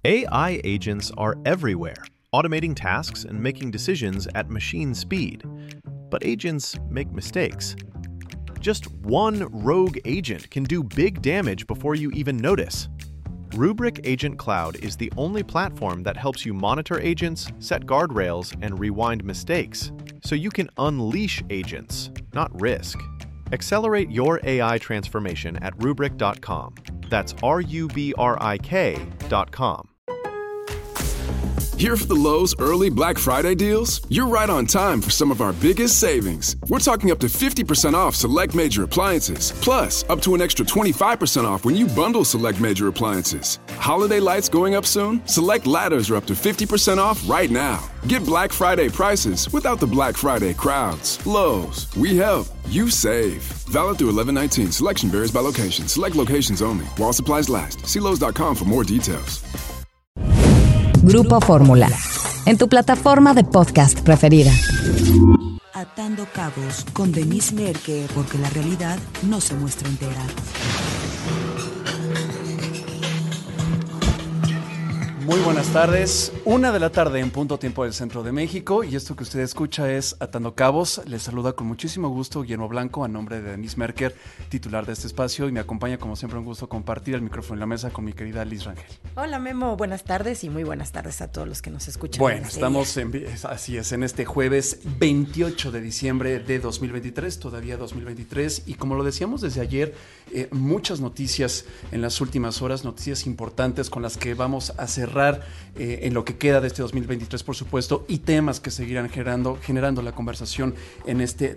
AI agents are everywhere, automating tasks and making decisions at machine speed. But agents make mistakes. Just one rogue agent can do big damage before you even notice. Rubrik Agent Cloud is the only platform that helps you monitor agents, set guardrails, and rewind mistakes, so you can unleash agents, not risk. Accelerate your AI transformation at Rubrik.com. That's RUBRIK.com. Here for the Lowe's early Black Friday deals? You're right on time for some of our biggest savings. We're talking up to 50% off select major appliances, plus up to an extra 25% off when you bundle select major appliances. Holiday lights going up soon? Select ladders are up to 50% off right now. Get Black Friday prices without the Black Friday crowds. Lowe's, we help, you save. Valid through 11/19. Selection varies by location. Select locations only. While supplies last. See Lowe's.com for more details. Grupo Fórmula, en tu plataforma de podcast preferida. Atando cabos con Denise Merker, porque la realidad no se muestra entera. Muy buenas tardes, 1 de la tarde en punto tiempo del centro de México, y esto que usted escucha es Atando Cabos. Les saluda con muchísimo gusto Guillermo Blanco a nombre de Denise Merker, titular de este espacio, y me acompaña como siempre un gusto compartir el micrófono en la mesa con mi querida Liz Rangel. Hola Memo, buenas tardes y muy buenas tardes a todos los que nos escuchan. Bueno, estamos así es, en este jueves 28 de diciembre de 2023, todavía 2023, y como lo decíamos desde ayer, muchas noticias en las últimas horas, noticias importantes con las que vamos a cerrar en lo que queda de este 2023, por supuesto, y temas que seguirán generando la conversación en este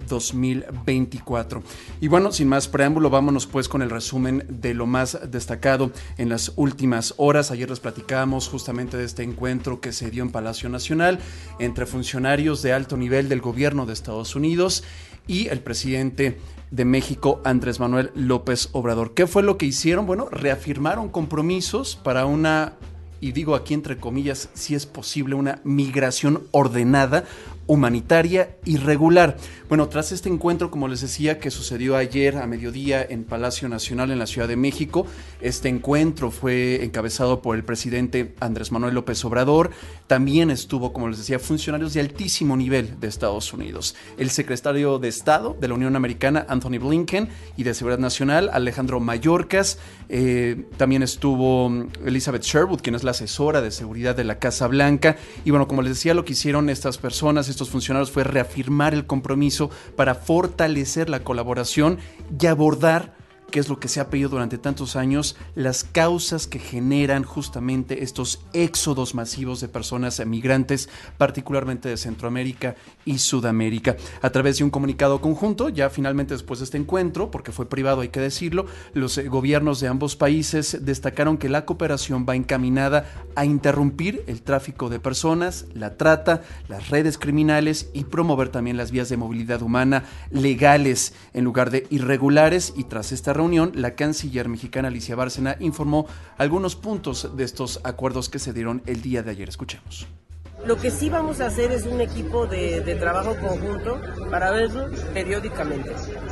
2024. Y bueno, sin más preámbulo, vámonos pues con el resumen de lo más destacado en las últimas horas. Ayer les platicábamos justamente de este encuentro que se dio en Palacio Nacional entre funcionarios de alto nivel del gobierno de Estados Unidos y el presidente de México, Andrés Manuel López Obrador. ¿Qué fue lo que hicieron? Bueno, reafirmaron compromisos para una, y digo aquí entre comillas, si es posible, una migración ordenada, humanitaria y regular. Bueno, tras este encuentro, como les decía, que sucedió ayer a mediodía en Palacio Nacional en la Ciudad de México, este encuentro fue encabezado por el presidente Andrés Manuel López Obrador. También estuvo, como les decía, funcionarios de altísimo nivel de Estados Unidos. El secretario de Estado de la Unión Americana, Anthony Blinken, y de Seguridad Nacional, Alejandro Mayorkas. También estuvo Elizabeth Sherwood, quien es la asesora de seguridad de la Casa Blanca. Y bueno, como les decía, lo que hicieron estas personas, estos funcionarios, fue reafirmar el compromiso para fortalecer la colaboración y abordar, que es lo que se ha pedido durante tantos años, las causas que generan justamente estos éxodos masivos de personas migrantes, particularmente de Centroamérica y Sudamérica. A través de un comunicado conjunto, ya finalmente después de este encuentro, porque fue privado, hay que decirlo, los gobiernos de ambos países destacaron que la cooperación va encaminada a interrumpir el tráfico de personas, la trata, las redes criminales y promover también las vías de movilidad humana legales en lugar de irregulares. Y tras esta reunión, la canciller mexicana Alicia Bárcena informó algunos puntos de estos acuerdos que se dieron el día de ayer. Escuchemos. Lo que sí vamos a hacer es un equipo de trabajo conjunto para verlo periódicamente.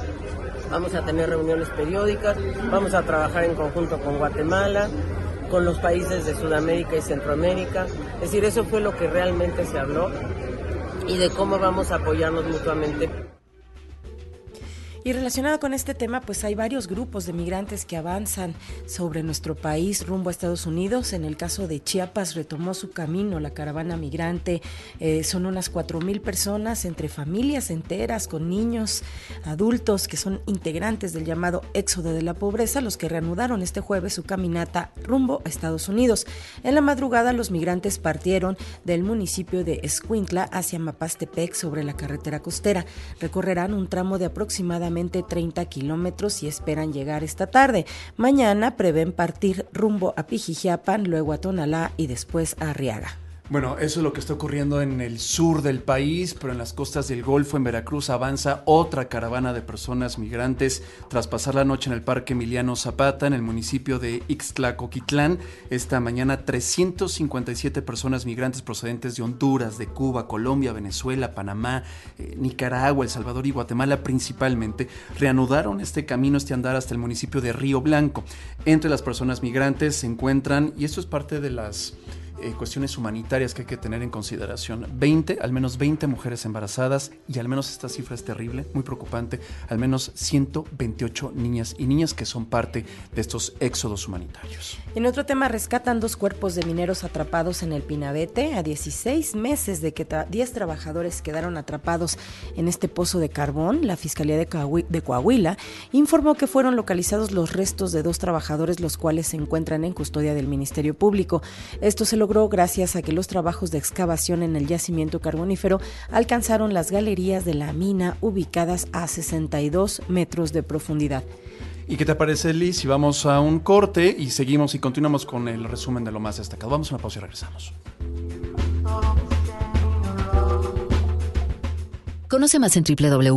Vamos a tener reuniones periódicas, vamos a trabajar en conjunto con Guatemala, con los países de Sudamérica y Centroamérica. Es decir, eso fue lo que realmente se habló y de cómo vamos a apoyarnos mutuamente. Y relacionado con este tema, pues hay varios grupos de migrantes que avanzan sobre nuestro país rumbo a Estados Unidos. En el caso de Chiapas retomó su camino la caravana migrante. Son unas 4,000 personas, entre familias enteras, con niños, adultos, que son integrantes del llamado éxodo de la pobreza, los que reanudaron este jueves su caminata rumbo a Estados Unidos. En la madrugada, los migrantes partieron del municipio de Escuintla hacia Mapastepec sobre la carretera costera. Recorrerán un tramo de aproximadamente 30 kilómetros y esperan llegar esta tarde. Mañana prevén partir rumbo a Pijijiapan, luego a Tonalá y después a Arriaga. Bueno, eso es lo que está ocurriendo en el sur del país, pero en las costas del Golfo, en Veracruz, avanza otra caravana de personas migrantes tras pasar la noche en el Parque Emiliano Zapata, en el municipio de Ixtlacoquitlán. Esta mañana 357 personas migrantes procedentes de Honduras, de Cuba, Colombia, Venezuela, Panamá, Nicaragua, El Salvador y Guatemala principalmente, reanudaron este camino, este andar hasta el municipio de Río Blanco. Entre las personas migrantes se encuentran, y esto es parte de las cuestiones humanitarias que hay que tener en consideración, al menos 20 mujeres embarazadas, y al menos esta cifra es terrible, muy preocupante, al menos 128 niñas y niñas que son parte de estos éxodos humanitarios. En otro tema, rescatan 2 cuerpos de mineros atrapados en el Pinabete. A 16 meses de que 10 trabajadores quedaron atrapados en este pozo de carbón, la Fiscalía de Coahuila informó que fueron localizados los restos de 2 trabajadores, los cuales se encuentran en custodia del Ministerio Público. Esto se logró gracias a que los trabajos de excavación en el yacimiento carbonífero alcanzaron las galerías de la mina ubicadas a 62 metros de profundidad. ¿Y qué te parece, Liz, si vamos a un corte y seguimos y continuamos con el resumen de lo más destacado? Vamos a una pausa y regresamos. Conoce más en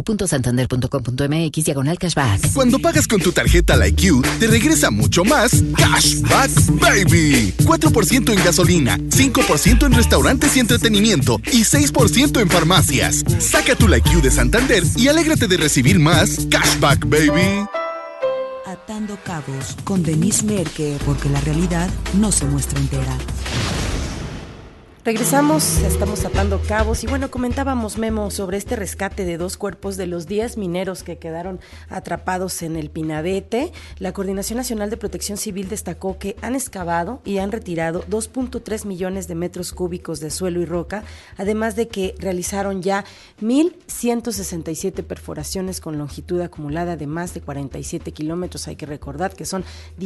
www.santander.com.mx/cashback. Cuando pagas con tu tarjeta LikeU, te regresa mucho más Cashback Baby. 4% en gasolina, 5% en restaurantes y entretenimiento y 6% en farmacias. Saca tu LikeU de Santander y alégrate de recibir más Cashback Baby. Atando cabos con Denise Merker, porque la realidad no se muestra entera. Regresamos, estamos atando cabos y bueno, comentábamos, Memo, sobre este rescate de 2 cuerpos de los 10 mineros que quedaron atrapados en el Pinabete. La Coordinación Nacional de Protección Civil destacó que han excavado y han retirado 2.3 millones de metros cúbicos de suelo y roca, además de que realizaron ya 1,167 perforaciones con longitud acumulada de más de 47 kilómetros. Hay que recordar que son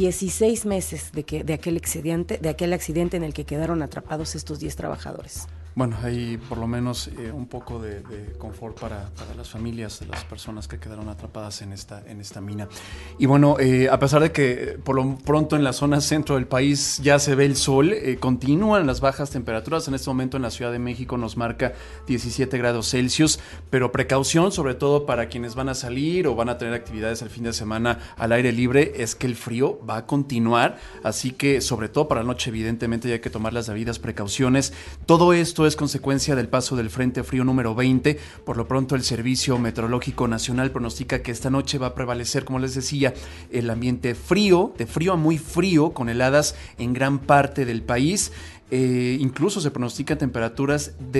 16 meses de aquel accidente en el que quedaron atrapados estos 10 trabajadores. Bueno, hay por lo menos un poco de confort para las familias de las personas que quedaron atrapadas en esta mina. Y bueno, a pesar de que por lo pronto en la zona centro del país ya se ve el sol, continúan las bajas temperaturas. En este momento en la Ciudad de México nos marca 17 grados Celsius, pero precaución sobre todo para quienes van a salir o van a tener actividades el fin de semana al aire libre, es que el frío va a continuar, así que sobre todo para la noche evidentemente ya hay que tomar las debidas precauciones. Todo esto es consecuencia del paso del Frente Frío número 20. Por lo pronto el Servicio Meteorológico Nacional pronostica que esta noche va a prevalecer, como les decía, el ambiente frío, de frío a muy frío, con heladas en gran parte del país. Incluso se pronostican temperaturas de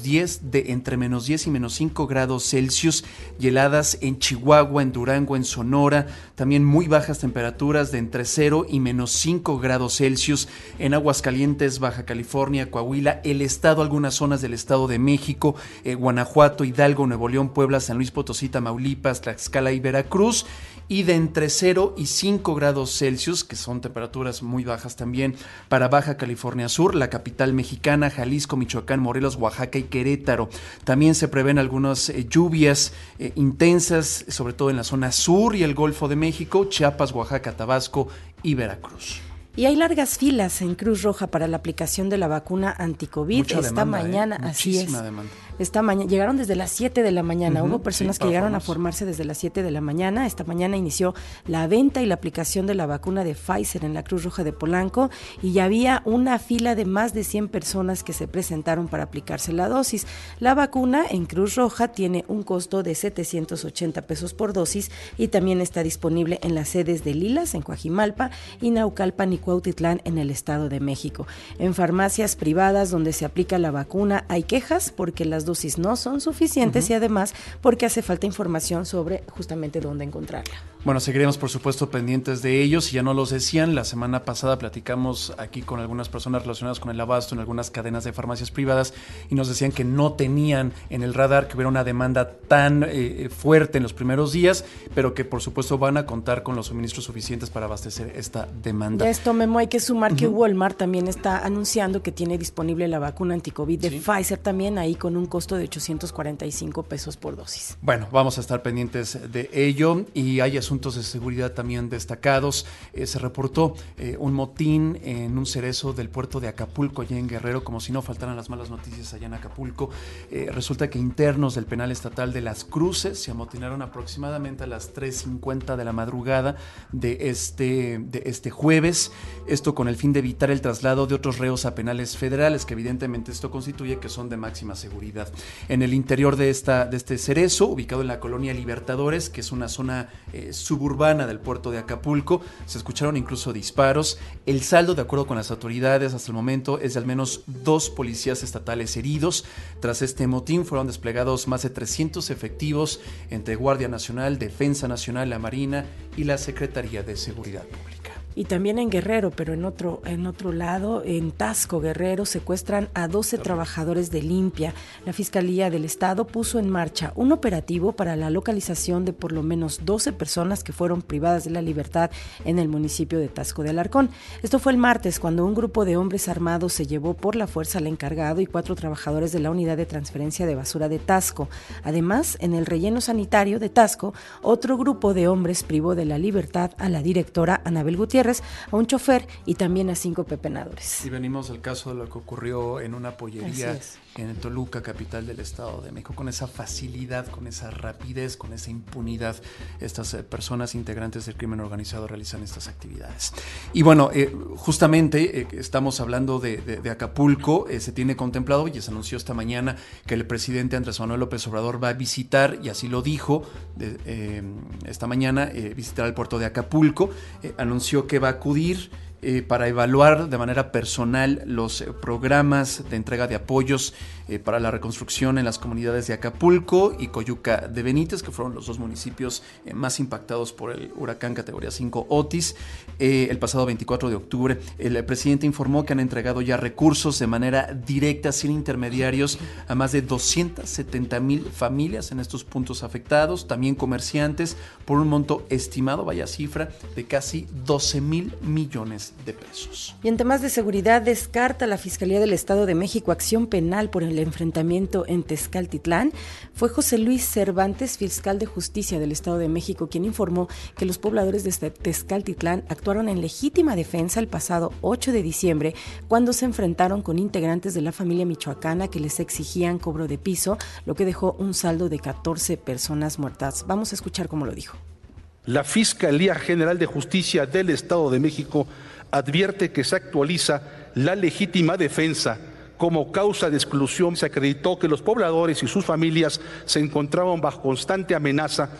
entre menos 10 y menos 5 grados Celsius, y heladas en Chihuahua, en Durango, en Sonora, también muy bajas temperaturas de entre 0 y menos 5 grados Celsius en Aguascalientes, Baja California, Coahuila, el estado, algunas zonas del Estado de México, Guanajuato, Hidalgo, Nuevo León, Puebla, San Luis Potosí, Tamaulipas, Tlaxcala y Veracruz, y de entre 0 y 5 grados Celsius, que son temperaturas muy bajas también para Baja California Sur, la capital mexicana, Jalisco, Michoacán, Morelos, Oaxaca y Querétaro. También se prevén algunas lluvias intensas, sobre todo en la zona sur y el Golfo de México, Chiapas, Oaxaca, Tabasco y Veracruz. Y hay largas filas en Cruz Roja para la aplicación de la vacuna anti-COVID. Esta mañana, así es. Esta mañana llegaron desde las 7 de la mañana. Hubo personas que llegaron a formarse desde las 7 de la mañana. Esta mañana inició la venta y la aplicación de la vacuna de Pfizer en la Cruz Roja de Polanco, y ya había una fila de más de 100 personas que se presentaron para aplicarse la dosis. La vacuna en Cruz Roja tiene un costo de 780 pesos por dosis y también está disponible en las sedes de Lilas, en Coajimalpa, y Naucalpan y Cuautitlán, en el Estado de México. En farmacias privadas donde se aplica la vacuna hay quejas porque las dosis no son suficientes y además porque hace falta información sobre justamente dónde encontrarla. Bueno, seguiremos por supuesto pendientes de ellos, y ya no los decían, la semana pasada platicamos aquí con algunas personas relacionadas con el abasto en algunas cadenas de farmacias privadas y nos decían que no tenían en el radar que hubiera una demanda tan fuerte en los primeros días, pero que por supuesto van a contar con los suministros suficientes para abastecer esta demanda. De esto, Memo, hay que sumar que Walmart también está anunciando que tiene disponible la vacuna anti-COVID de Pfizer también, ahí con un costo de 845 pesos por dosis. Bueno, vamos a estar pendientes de ello, y hay asuntos asuntos de seguridad también destacados. Se reportó un motín en un cerezo del puerto de Acapulco, allá en Guerrero, como si no faltaran las malas noticias allá en Acapulco. Resulta que internos del penal estatal de Las Cruces se amotinaron aproximadamente a las 3:50 de la madrugada de este jueves. Esto con el fin de evitar el traslado de otros reos a penales federales, que evidentemente esto constituye que son de máxima seguridad. En el interior de este cerezo, ubicado en la colonia Libertadores, que es una zona suburbana del puerto de Acapulco, se escucharon incluso disparos. El saldo, de acuerdo con las autoridades, hasta el momento es de al menos 2 policías estatales heridos. Tras este motín fueron desplegados más de 300 efectivos entre Guardia Nacional, Defensa Nacional, la Marina y la Secretaría de Seguridad Pública. Y también en Guerrero, pero en otro lado, en Tasco, Guerrero, secuestran a 12 trabajadores de limpia. La Fiscalía del Estado puso en marcha un operativo para la localización de por lo menos 12 personas que fueron privadas de la libertad en el municipio de Tasco de Alarcón. Esto fue el martes, cuando un grupo de hombres armados se llevó por la fuerza al encargado y 4 trabajadores de la unidad de transferencia de basura de Tasco. Además, en el relleno sanitario de Tasco, otro grupo de hombres privó de la libertad a la directora Anabel Gutiérrez, a un chofer y también a 5 pepenadores. Y venimos al caso de lo que ocurrió en una pollería en Toluca, capital del Estado de México, con esa facilidad, con esa rapidez, con esa impunidad, estas personas integrantes del crimen organizado realizan estas actividades. Y bueno, justamente estamos hablando de Acapulco. Se tiene contemplado, y se anunció esta mañana, que el presidente Andrés Manuel López Obrador va a visitar, y así lo dijo esta mañana, visitar el puerto de Acapulco. Anunció que va a acudir para evaluar de manera personal los programas de entrega de apoyos para la reconstrucción en las comunidades de Acapulco y Coyuca de Benítez, que fueron los 2 municipios más impactados por el huracán categoría 5 Otis. El pasado 24 de octubre, el presidente informó que han entregado ya recursos de manera directa, sin intermediarios, a más de 270,000 familias en estos puntos afectados, también comerciantes, por un monto estimado, vaya cifra, de casi 12,000 millones de pesos. Y en temas de seguridad, descarta la Fiscalía del Estado de México acción penal por el enfrentamiento en Tezcaltitlán. Fue José Luis Cervantes, fiscal de justicia del Estado de México, quien informó que los pobladores de Tezcaltitlán actuaron en legítima defensa el pasado 8 de diciembre, cuando se enfrentaron con integrantes de la familia michoacana que les exigían cobro de piso, lo que dejó un saldo de 14 personas muertas. Vamos a escuchar cómo lo dijo. La Fiscalía General de Justicia del Estado de México advierte que se actualiza la legítima defensa. Como causa de exclusión, se acreditó que los pobladores y sus familias se encontraban bajo constante amenaza,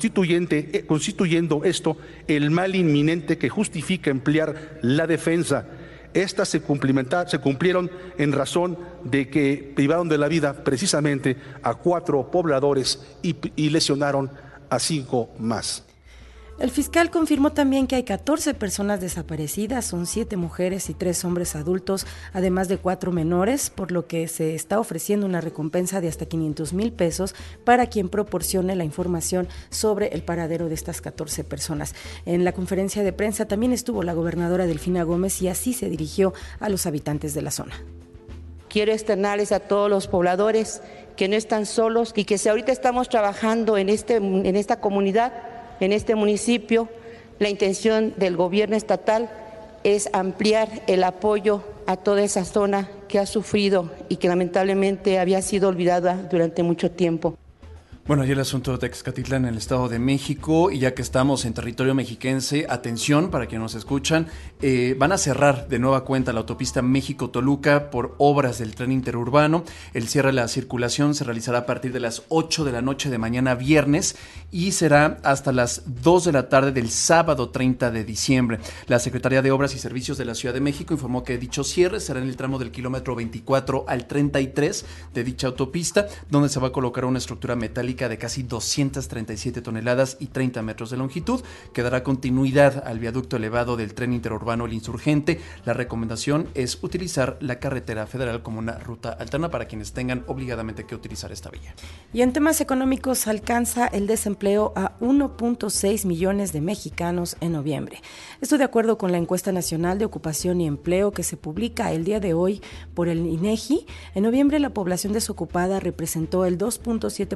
constituyendo esto el mal inminente que justifica emplear la defensa. Estas se cumplieron en razón de que privaron de la vida precisamente a 4 pobladores y lesionaron a 5 más. El fiscal confirmó también que hay 14 personas desaparecidas, son 7 mujeres y 3 hombres adultos, además de 4 menores, por lo que se está ofreciendo una recompensa de hasta 500,000 pesos para quien proporcione la información sobre el paradero de estas 14 personas. En la conferencia de prensa también estuvo la gobernadora Delfina Gómez y así se dirigió a los habitantes de la zona. Quiero externarles a todos los pobladores que no están solos y que si ahorita estamos trabajando en esta comunidad, en este municipio, la intención del gobierno estatal es ampliar el apoyo a toda esa zona que ha sufrido y que lamentablemente había sido olvidada durante mucho tiempo. Bueno, y el asunto de Tezcatitlán en el Estado de México, y ya que estamos en territorio mexiquense, atención para quienes nos escuchan, van a cerrar de nueva cuenta la autopista México-Toluca por obras del tren interurbano. El cierre de la circulación se realizará a partir de las 8 de la noche de mañana viernes y será hasta las 2 de la tarde del sábado 30 de diciembre. La Secretaría de Obras y Servicios de la Ciudad de México informó que dicho cierre será en el tramo del kilómetro 24 al 33 de dicha autopista, donde se va a colocar una estructura metálica de casi 237 toneladas y 30 metros de longitud, que dará continuidad al viaducto elevado del tren interurbano El Insurgente. La recomendación es utilizar la carretera federal como una ruta alterna para quienes tengan obligadamente que utilizar esta vía. Y en temas económicos, alcanza el desempleo a 1.6 millones de mexicanos en noviembre. Esto de acuerdo con la encuesta nacional de ocupación y empleo que se publica el día de hoy por el INEGI. En noviembre la población desocupada representó el 2.7%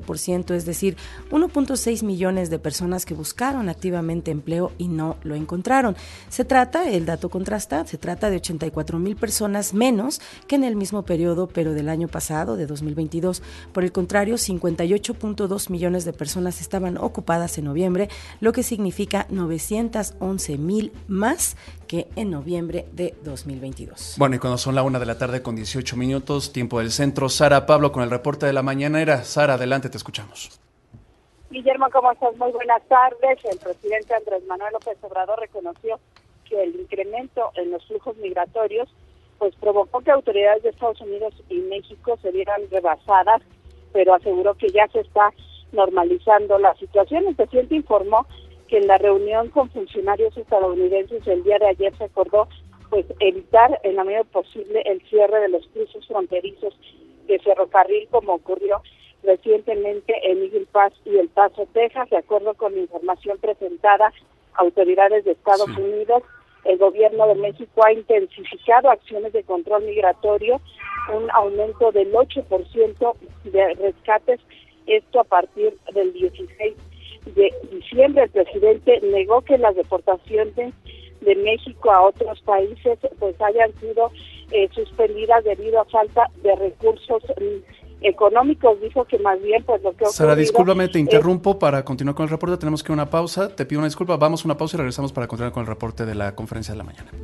1%, es decir, 1.6 millones de personas que buscaron activamente empleo y no lo encontraron. El dato contrasta, se trata de 84,000 personas menos que en el mismo periodo, pero del año pasado, de 2022. Por el contrario, 58.2 millones de personas estaban ocupadas en noviembre, lo que significa 911,000 más que en noviembre de 2022. Bueno, y cuando son la 1:18 p.m, tiempo del centro, Sara Pablo con el reporte de la mañanera. Sara, adelante, te escuchamos. Guillermo, ¿cómo estás? Muy buenas tardes. El presidente Andrés Manuel López Obrador reconoció que el incremento en los flujos migratorios pues provocó que autoridades de Estados Unidos y México se vieran rebasadas, pero aseguró que ya se está normalizando la situación. El presidente informó que en la reunión con funcionarios estadounidenses el día de ayer se acordó pues evitar en la medida posible el cierre de los cruces fronterizos de ferrocarril, como ocurrió recientemente en Eagle Pass y El Paso, Texas. De acuerdo con la información presentada a autoridades de Estados Unidos, el gobierno de México ha intensificado acciones de control migratorio, un aumento del 8% de rescates, esto a partir del 16 de diciembre. El presidente negó que las deportaciones de México a otros países pues hayan sido suspendidas debido a falta de recursos económicos. Dijo que más bien pues lo que Sara, discúlpame, te interrumpo para continuar con el reporte. Tenemos que ir a una pausa. Te pido una disculpa. Vamos a una pausa y regresamos para continuar con el reporte de la conferencia de la mañana.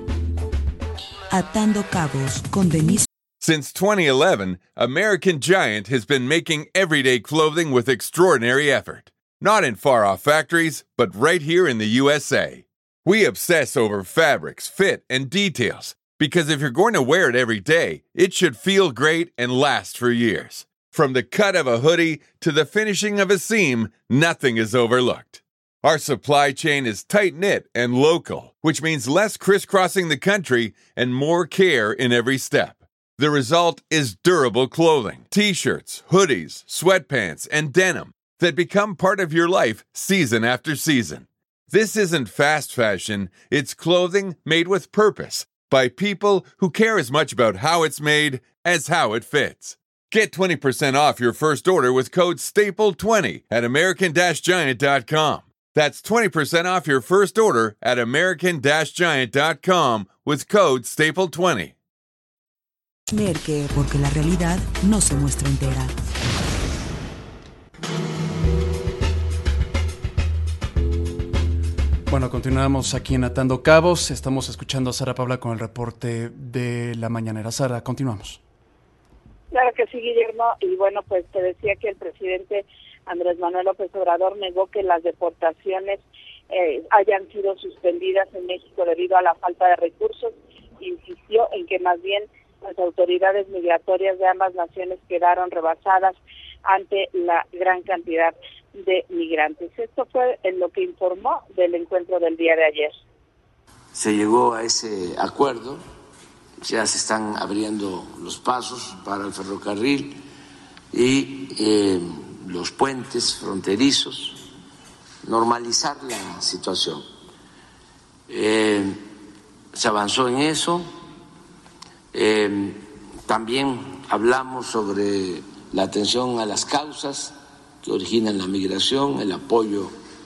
Atando Cabos con Denise. Since 2011, American Giant has been making everyday clothing with extraordinary effort. Not in far-off factories, but right here in the USA. We obsess over fabrics, fit, and details, because if you're going to wear it every day, it should feel great and last for years. From the cut of a hoodie to the finishing of a seam, nothing is overlooked. Our supply chain is tight-knit and local, which means less crisscrossing the country and more care in every step. The result is durable clothing, t-shirts, hoodies, sweatpants, and denim that become part of your life season after season. This isn't fast fashion, it's clothing made with purpose by people who care as much about how it's made as how it fits. Get 20% off your first order with code STAPLE20 at American-Giant.com. That's 20% off your first order at American-Giant.com with code STAPLE20. Merke, porque la realidad no se muestra entera. Bueno, continuamos aquí en Atando Cabos. Estamos escuchando a Sara Pablo con el reporte de la mañanera. Sara, continuamos. Claro que sí, Guillermo. Y bueno, pues te decía que el presidente Andrés Manuel López Obrador negó que las deportaciones hayan sido suspendidas en México debido a la falta de recursos. Insistió en que más bien las autoridades migratorias de ambas naciones quedaron rebasadas ante la gran cantidad de migrantes. Esto fue en lo que informó del encuentro del día de ayer. Se llegó a ese acuerdo, ya se están abriendo los pasos para el ferrocarril y los puentes fronterizos, normalizar la situación. Se avanzó en eso. También hablamos sobre la atención a las causas que originan la migración, el apoyo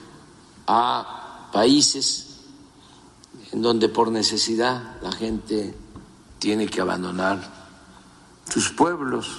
a países en donde por necesidad la gente tiene que abandonar sus pueblos.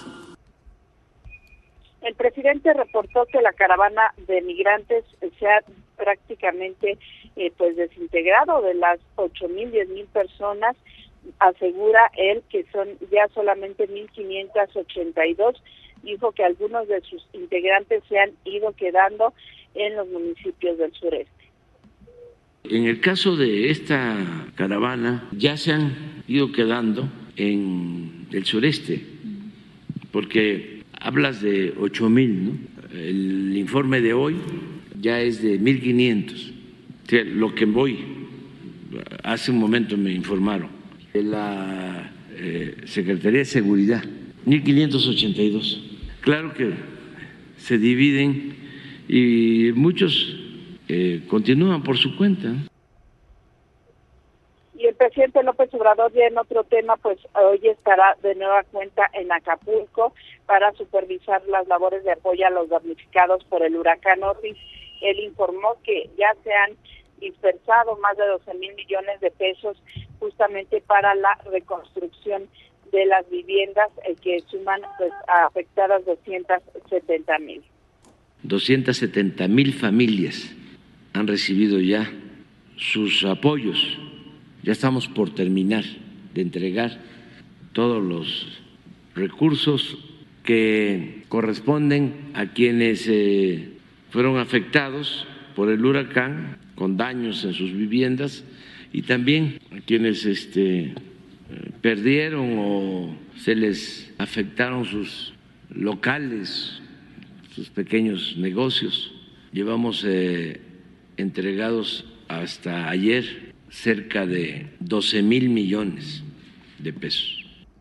El presidente reportó que la caravana de migrantes se ha prácticamente pues desintegrado de las 8,000, 10,000 personas. Asegura él que son ya solamente 1,582. Dijo que algunos de sus integrantes se han ido quedando en los municipios del sureste. En el caso de esta caravana, ya se han ido quedando en el sureste, porque hablas de 8,000, ¿no? El informe de hoy ya es de 1,500. O sea, lo que voy, hace un momento me informaron, de la Secretaría de Seguridad, 1,582. Claro que se dividen y muchos continúan por su cuenta. Y el presidente presidente López Obrador, ya en otro tema, pues hoy estará de nueva cuenta en Acapulco para supervisar las labores de apoyo a los damnificados por el huracán Otis. Él informó que ya se han dispersado más de 12,000 millones de pesos justamente para la reconstrucción de las viviendas que suman pues afectadas 270,000. 270,000 familias han recibido ya sus apoyos. Ya estamos por terminar de entregar todos los recursos que corresponden a quienes fueron afectados por el huracán con daños en sus viviendas y también a quienes perdieron o se les afectaron sus locales, sus pequeños negocios. Llevamos entregados hasta ayer cerca de 12,000 millones de pesos.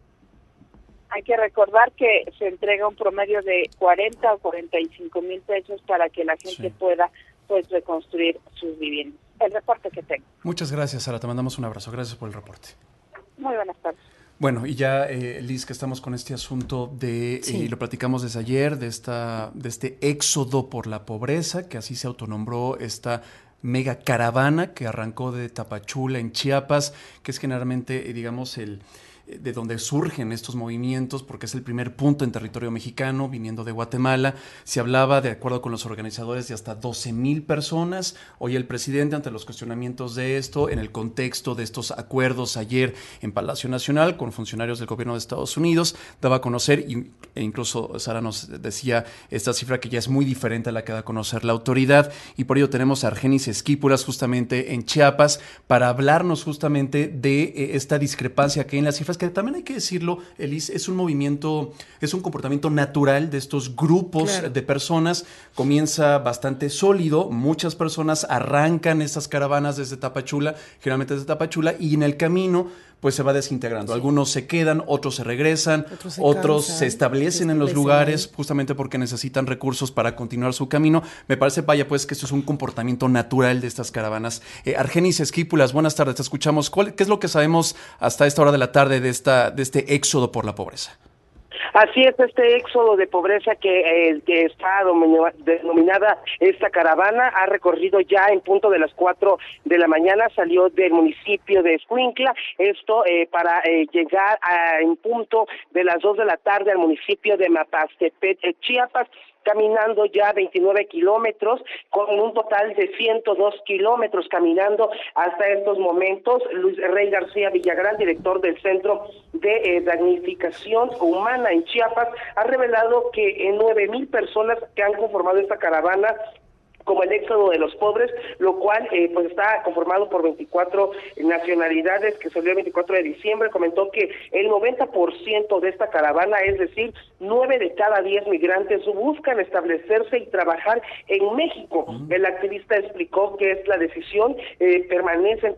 Hay que recordar que se entrega un promedio de 40 o 45,000 pesos para que la gente pueda pues reconstruir sus viviendas. El reporte que tengo. Muchas gracias, Sara, te mandamos un abrazo. Gracias por el reporte. Muy buenas tardes. Bueno, y ya, Liz, que estamos con este asunto de, lo platicamos desde ayer, de este éxodo por la pobreza, que así se autonombró esta mega caravana que arrancó de Tapachula en Chiapas, que es generalmente, digamos, de donde surgen estos movimientos, porque es el primer punto en territorio mexicano, viniendo de Guatemala. Se hablaba, de acuerdo con los organizadores, de hasta 12,000 personas. Hoy el presidente, ante los cuestionamientos de esto, en el contexto de estos acuerdos ayer en Palacio Nacional con funcionarios del gobierno de Estados Unidos, daba a conocer, e incluso Sara nos decía esta cifra que ya es muy diferente a la que da a conocer la autoridad, y por ello tenemos a Argenis Esquipulas justamente en Chiapas para hablarnos justamente de esta discrepancia que hay en las cifras, que también hay que decirlo, Elis, es un movimiento, es un comportamiento natural de estos grupos de personas. Comienza bastante sólido, muchas personas arrancan estas caravanas desde Tapachula, generalmente desde Tapachula, y en el camino pues se va desintegrando. Algunos se quedan, otros se regresan, otros se establecen en los lugares justamente porque necesitan recursos para continuar su camino. Me parece, vaya, pues que esto es un comportamiento natural de estas caravanas. Argenis Esquipulas, buenas tardes, te escuchamos. ¿Qué es lo que sabemos hasta esta hora de la tarde de este éxodo por la pobreza? Así es, este éxodo de pobreza que está denominada esta caravana ha recorrido ya en punto de las 4 de la mañana, salió del municipio de Escuintla, esto para llegar en punto de las 2 de la tarde al municipio de Mapastepec, Chiapas, caminando ya 29 kilómetros, con un total de 102 kilómetros caminando hasta estos momentos. Luis Rey García Villagrán, director del Centro de Damnificación Humana en Chiapas, ha revelado que 9,000 personas que han conformado esta caravana como el éxodo de los pobres, lo cual pues está conformado por 24 nacionalidades, que salió el 24 de diciembre. Comentó que el 90% de esta caravana, es decir, 9 de cada 10 migrantes buscan establecerse y trabajar en México. El activista explicó que es la decisión permanece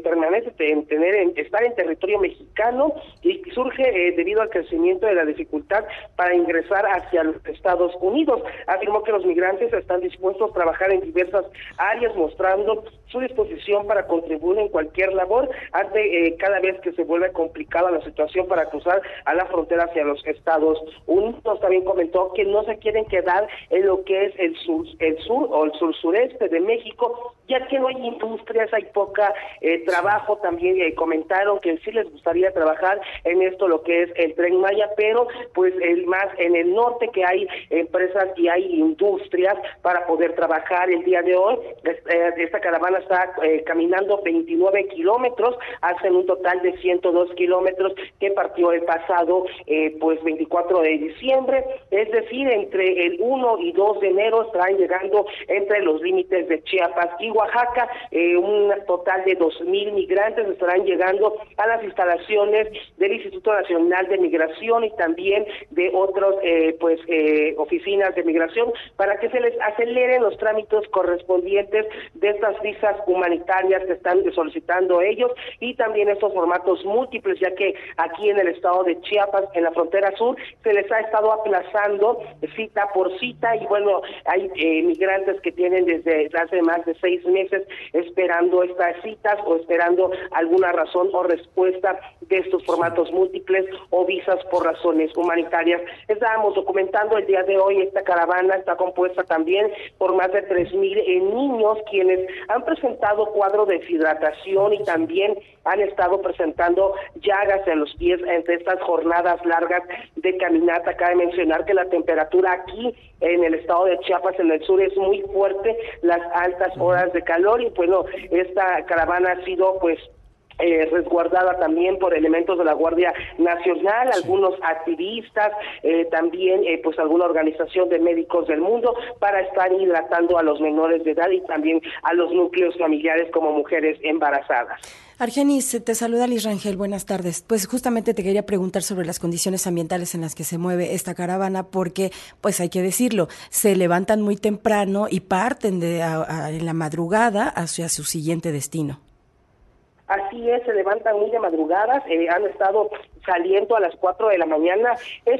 en estar en territorio mexicano y surge debido al crecimiento de la dificultad para ingresar hacia los Estados Unidos. Afirmó que los migrantes están dispuestos a trabajar en diversas áreas, mostrando su disposición para contribuir en cualquier labor ante cada vez que se vuelve complicada la situación para cruzar a la frontera hacia los Estados Unidos. También comentó que no se quieren quedar en lo que es el sur o el sureste de México, ya que no hay industrias, hay poca trabajo. También comentaron que sí les gustaría trabajar en esto, lo que es el Tren Maya, pero pues más en el norte, que hay empresas y hay industrias para poder trabajar. El día de hoy esta caravana está caminando 29 kilómetros, hacen un total de 102 kilómetros que partió el pasado pues 24 de diciembre, es decir, entre el 1 y 2 de enero estarán llegando entre los límites de Chiapas y Oaxaca, un total de 2,000 migrantes estarán llegando a las instalaciones del Instituto Nacional de Migración y también de otras oficinas de migración para que se les aceleren los trámites correspondientes de estas visas humanitarias que están solicitando ellos, y también estos formatos múltiples, ya que aquí en el estado de Chiapas, en la frontera sur, se les ha estado aplazando cita por cita, y bueno, hay migrantes que tienen desde hace más de 6 6 meses esperando estas citas o esperando alguna razón o respuesta de estos formatos múltiples o visas por razones humanitarias. Estábamos documentando el día de hoy, esta caravana está compuesta también por más de 3,000 niños quienes han presentado cuadro de deshidratación y también han estado presentando llagas en los pies entre estas jornadas largas de caminata. Cabe mencionar que la temperatura aquí en el estado de Chiapas, en el sur, es muy fuerte, las altas horas de calor, y bueno, esta caravana ha sido pues resguardada también por elementos de la Guardia Nacional, algunos activistas, también pues alguna organización de médicos del mundo, para estar hidratando a los menores de edad y también a los núcleos familiares como mujeres embarazadas. Argenis, te saluda Liz Rangel, buenas tardes. Pues justamente te quería preguntar sobre las condiciones ambientales en las que se mueve esta caravana, porque, pues hay que decirlo, se levantan muy temprano y parten en la madrugada hacia su siguiente destino. Así es, se levantan muy de madrugadas, han estado saliendo a las 4 de la mañana.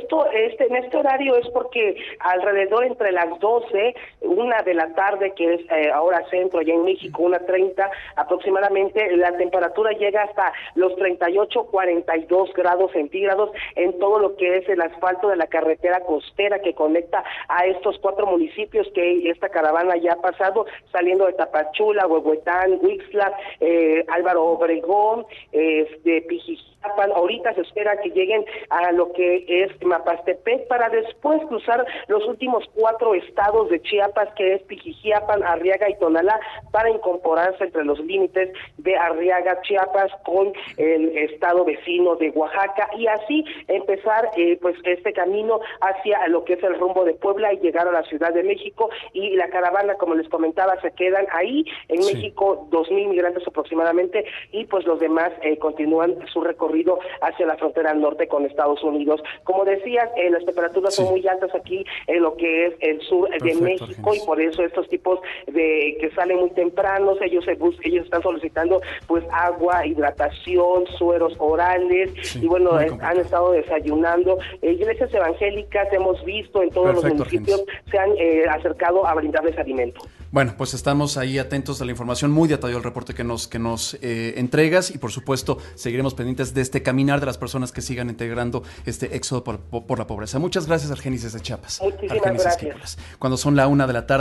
En este horario es porque alrededor entre las 12, 1 de la tarde, que es ahora centro, allá en México, 1:30 aproximadamente, la temperatura llega hasta los 38, 42 grados centígrados en todo lo que es el asfalto de la carretera costera que conecta a estos 4 municipios que esta caravana ya ha pasado, saliendo de Tapachula, Huehuetán, Huixtla, Álvaro Obregón, Pijijiapan. Ahorita se espera que lleguen a lo que es Mapastepec para después cruzar los últimos 4 estados de Chiapas, que es Pijijiapan, Arriaga y Tonalá, para incorporarse entre los límites de Arriaga, Chiapas, con el estado vecino de Oaxaca, y así empezar pues este camino hacia lo que es el rumbo de Puebla y llegar a la Ciudad de México. Y la caravana, como les comentaba, se quedan ahí en México 2,000 migrantes aproximadamente, y pues los demás continúan su recorrido hacia la frontera norte con Estados Unidos. Como decías, las temperaturas son muy altas aquí en lo que es el sur de México, Argenis. Y por eso estos tipos de que salen muy tempranos, ellos están solicitando pues agua, hidratación, sueros orales, y bueno, han estado desayunando. Iglesias evangélicas hemos visto en todos los municipios, Argenis, se han acercado a brindarles alimento. Bueno, pues estamos ahí atentos a la información, muy detallado el reporte que nos entregas, y por supuesto seguiremos pendientes de este caminar de las personas que sigan integrando este éxodo por la pobreza. Muchas gracias, Argenis, desde Chiapas. Muchísimas gracias. Cuando son la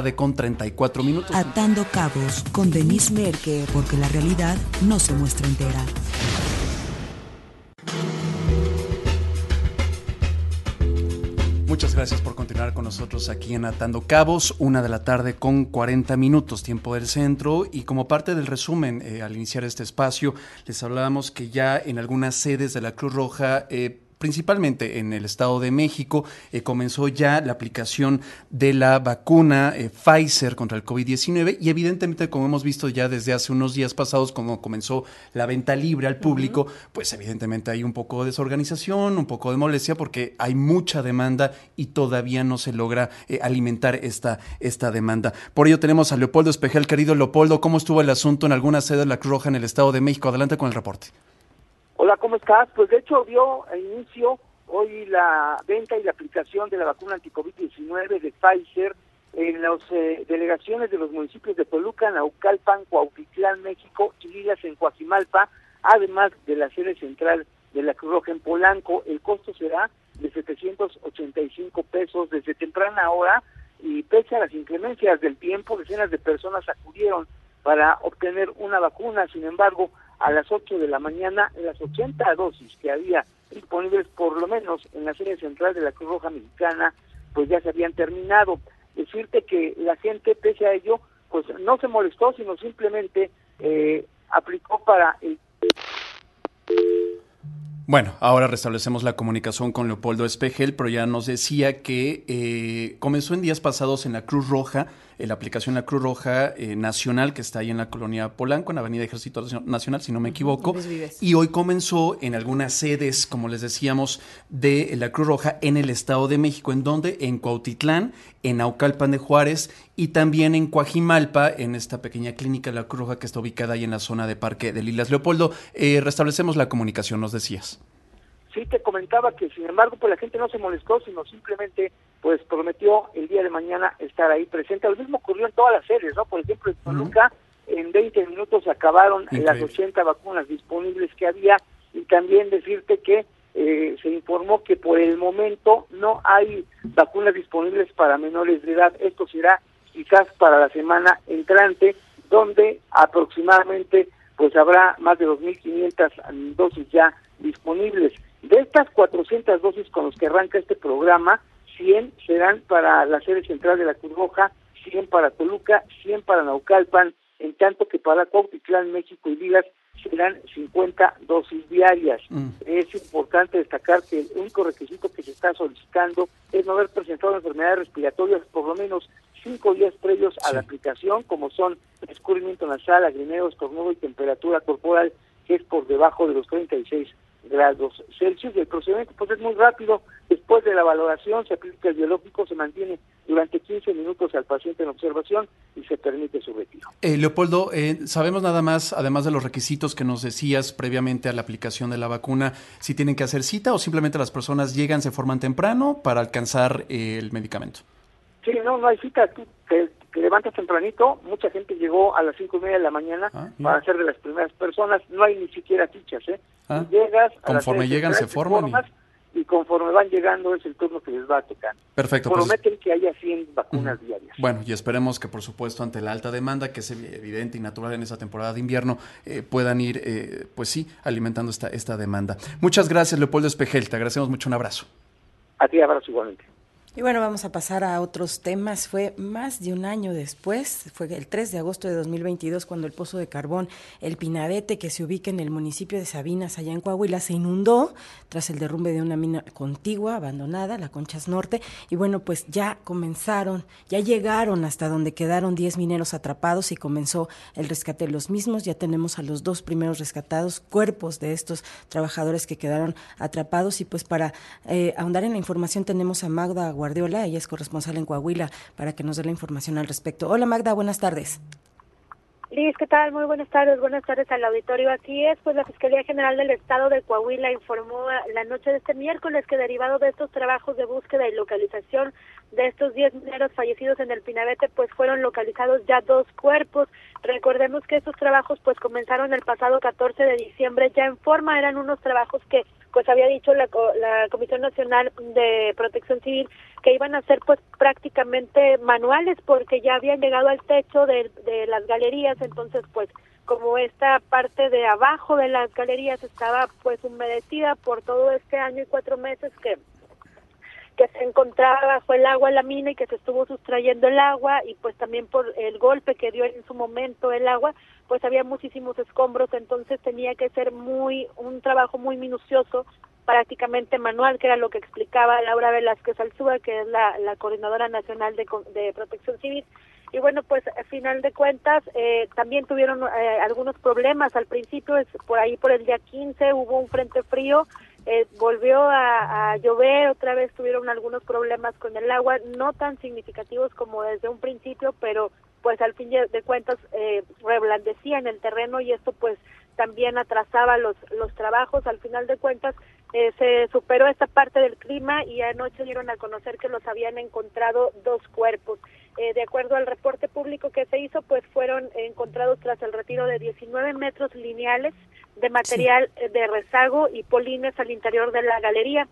1:34 p.m. Atando cabos con Denise Merker, porque la realidad no se muestra entera. Muchas gracias por continuar con nosotros aquí en Atando Cabos, 1:40 p.m, tiempo del centro, y como parte del resumen al iniciar este espacio, les hablábamos que ya en algunas sedes de la Cruz Roja, principalmente en el Estado de México, comenzó ya la aplicación de la vacuna Pfizer contra el COVID-19, y evidentemente, como hemos visto ya desde hace unos días pasados, como comenzó la venta libre al público, pues evidentemente hay un poco de desorganización, un poco de molestia, porque hay mucha demanda y todavía no se logra alimentar esta demanda. Por ello tenemos a Leopoldo Espejel. Querido Leopoldo, ¿cómo estuvo el asunto en alguna sede de la Cruz Roja en el Estado de México? Adelante con el reporte. Hola, ¿cómo estás? Pues de hecho dio inicio hoy la venta y la aplicación de la vacuna anti-COVID-19 de Pfizer en las delegaciones de los municipios de Toluca, Naucalpan, Cuautitlán, México, y Lilas en Coajimalpa, además de la sede central de la Cruz Roja en Polanco. El costo será de 785 pesos desde temprana hora, y pese a las inclemencias del tiempo, decenas de personas acudieron para obtener una vacuna. Sin embargo, a las 8 de la mañana, las 80 dosis que había disponibles, por lo menos en la sede central de la Cruz Roja Mexicana, pues ya se habían terminado. Decirte que la gente, pese a ello, pues no se molestó, sino simplemente aplicó para el... Bueno, ahora restablecemos la comunicación con Leopoldo Espejel, pero ya nos decía que comenzó en días pasados en la Cruz Roja, la aplicación de la Cruz Roja Nacional, que está ahí en la colonia Polanco, en la Avenida Ejército Nacional, si no me equivoco, y hoy comenzó en algunas sedes, como les decíamos, de la Cruz Roja en el Estado de México, en donde en Cuautitlán, en Naucalpan de Juárez y también en Coajimalpa, en esta pequeña clínica de la Cruz Roja que está ubicada ahí en la zona de Parque de Lilas. Leopoldo, restablecemos la comunicación, nos decías. Sí, te comentaba que sin embargo pues la gente no se molestó, sino simplemente pues prometió el día de mañana estar ahí presente. Lo mismo ocurrió en todas las sedes, ¿no? Por ejemplo, en Toluca en 20 minutos se acabaron Increíble. las 80 vacunas disponibles que había, y también decirte que se informó que por el momento no hay vacunas disponibles para menores de edad. Esto será quizás para la semana entrante, donde aproximadamente pues habrá más de 2.500 dosis ya disponibles. De estas 400 dosis con los que arranca este programa, 100 serán para la sede central de la Cruz Roja, 100 para Toluca, 100 para Naucalpan, en tanto que para Cuautitlán, México y Vilas serán 50 dosis diarias. Es importante destacar que el único requisito que se está solicitando es no haber presentado enfermedades respiratorias por lo menos 5 días previos a la aplicación, como son escurrimiento nasal, lagrimeo, estornudo y temperatura corporal que es por debajo de los 36 grados Celsius. El procedimiento pues es muy rápido. Después de la valoración se aplica el biológico, se mantiene durante 15 minutos al paciente en observación y se permite su retiro. Leopoldo, sabemos nada más, además de los requisitos que nos decías previamente a la aplicación de la vacuna, si tienen que hacer cita o simplemente las personas llegan, se forman temprano para alcanzar el medicamento. Sí, no hay cita. Tú te levantas tempranito. Mucha gente llegó a las 5:30 de la mañana para ser de las primeras personas. No hay ni siquiera fichas, Llegas, conforme llegan se forman y conforme van llegando es el turno que les va a tocar. Perfecto. Prometen que haya 100 vacunas diarias. Bueno, y esperemos que por supuesto ante la alta demanda, que es evidente y natural en esa temporada de invierno, puedan ir, pues sí, alimentando esta demanda. Muchas gracias, Leopoldo Espejel, te agradecemos mucho, un abrazo. A ti, abrazo igualmente. Y bueno, vamos a pasar a otros temas. Fue más de un año después, fue el 3 de agosto de 2022, cuando el pozo de carbón El Pinabete, que se ubica en el municipio de Sabinas, allá en Coahuila, se inundó tras el derrumbe de una mina contigua, abandonada, la Conchas Norte. Y bueno, pues ya llegaron hasta donde quedaron 10 mineros atrapados y comenzó el rescate de los mismos. Ya tenemos a los 2 primeros rescatados, cuerpos de estos trabajadores que quedaron atrapados. Y pues para ahondar en la información tenemos a Magda Guardiola, ella es corresponsal en Coahuila, para que nos dé la información al respecto. Hola Magda, buenas tardes. Liz, ¿qué tal? Muy buenas tardes al auditorio. Así es, pues la Fiscalía General del Estado de Coahuila informó la noche de este miércoles que derivado de estos trabajos de búsqueda y localización de estos 10 mineros fallecidos en el Pinabete, pues fueron localizados ya 2 cuerpos. Recordemos que estos trabajos pues comenzaron el pasado 14 de diciembre ya en forma, eran unos trabajos que pues había dicho la Comisión Nacional de Protección Civil que iban a ser pues prácticamente manuales porque ya habían llegado al techo de las galerías. Entonces pues como esta parte de abajo de las galerías estaba pues humedecida por todo este año y 4 meses que se encontraba bajo el agua la mina y que se estuvo sustrayendo el agua, y pues también por el golpe que dio en su momento el agua, pues había muchísimos escombros. Entonces tenía que ser un trabajo muy minucioso, prácticamente manual, que era lo que explicaba Laura Velázquez Alzúa, que es la Coordinadora Nacional de Protección Civil. Y bueno, pues a final de cuentas también tuvieron algunos problemas. Al principio, por el día 15, hubo un frente frío, volvió a llover, otra vez tuvieron algunos problemas con el agua, no tan significativos como desde un principio, pero pues al fin de cuentas reblandecían el terreno y esto pues también atrasaba los trabajos. Al final de cuentas se superó esta parte del clima y anoche dieron a conocer que los habían encontrado 2 cuerpos. De acuerdo al reporte público que se hizo, pues fueron encontrados tras el retiro de 19 metros lineales de material de rezago y polines al interior de la galería.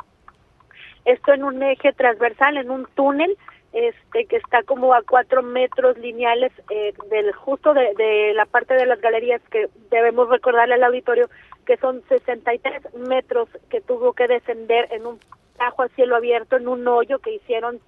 Esto en un eje transversal, en un túnel que está como a 4 metros lineales justo de la parte de las galerías, que debemos recordarle al auditorio que son 63 metros que tuvo que descender en un tajo a cielo abierto, en un hoyo que hicieron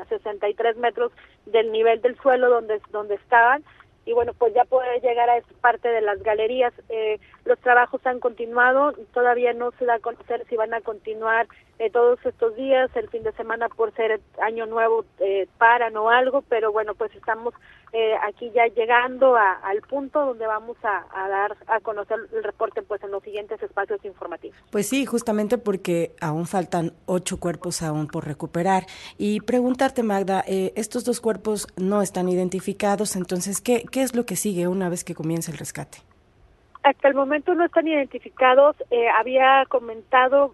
63 metros del nivel del suelo donde estaban. Y bueno, pues ya puede llegar a esta parte de las galerías. Los trabajos han continuado, todavía no se da a conocer si van a continuar todos estos días, el fin de semana por ser año nuevo paran o algo, pero bueno, pues estamos aquí ya llegando al punto donde vamos a dar a conocer el reporte pues en los siguientes espacios informativos. Pues sí, justamente porque aún faltan 8 cuerpos aún por recuperar. Y preguntarte, Magda, estos 2 cuerpos no están identificados, entonces, ¿qué es lo que sigue una vez que comience el rescate? Hasta el momento no están identificados. Había comentado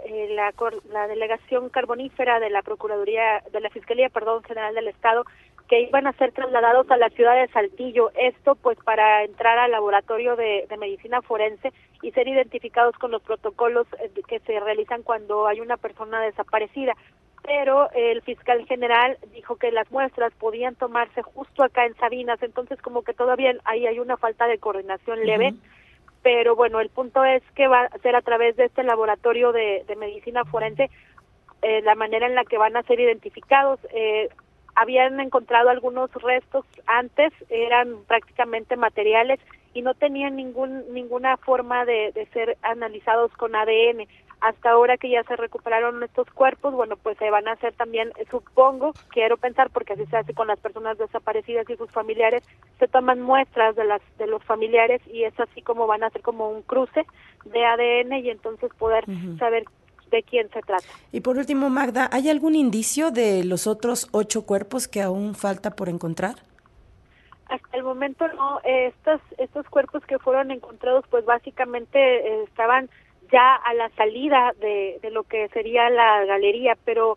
la delegación carbonífera de la Fiscalía General del Estado que iban a ser trasladados a la ciudad de Saltillo, esto pues para entrar al laboratorio de medicina forense y ser identificados con los protocolos que se realizan cuando hay una persona desaparecida. Pero el fiscal general dijo que las muestras podían tomarse justo acá en Sabinas, entonces como que todavía ahí hay una falta de coordinación leve, pero bueno, el punto es que va a ser a través de este laboratorio de medicina forense la manera en la que van a ser identificados. Habían encontrado algunos restos antes, eran prácticamente materiales y no tenían ninguna forma de ser analizados con ADN. Hasta ahora que ya se recuperaron estos cuerpos, bueno, pues se van a hacer también, supongo, quiero pensar, porque así se hace con las personas desaparecidas y sus familiares, se toman muestras de los familiares y es así como van a hacer como un cruce de ADN y entonces poder saber de quién se trata. Y por último, Magda, ¿hay algún indicio de los otros 8 cuerpos que aún falta por encontrar? Hasta el momento no. Estos cuerpos que fueron encontrados, pues básicamente estaban ya a la salida de lo que sería la galería, pero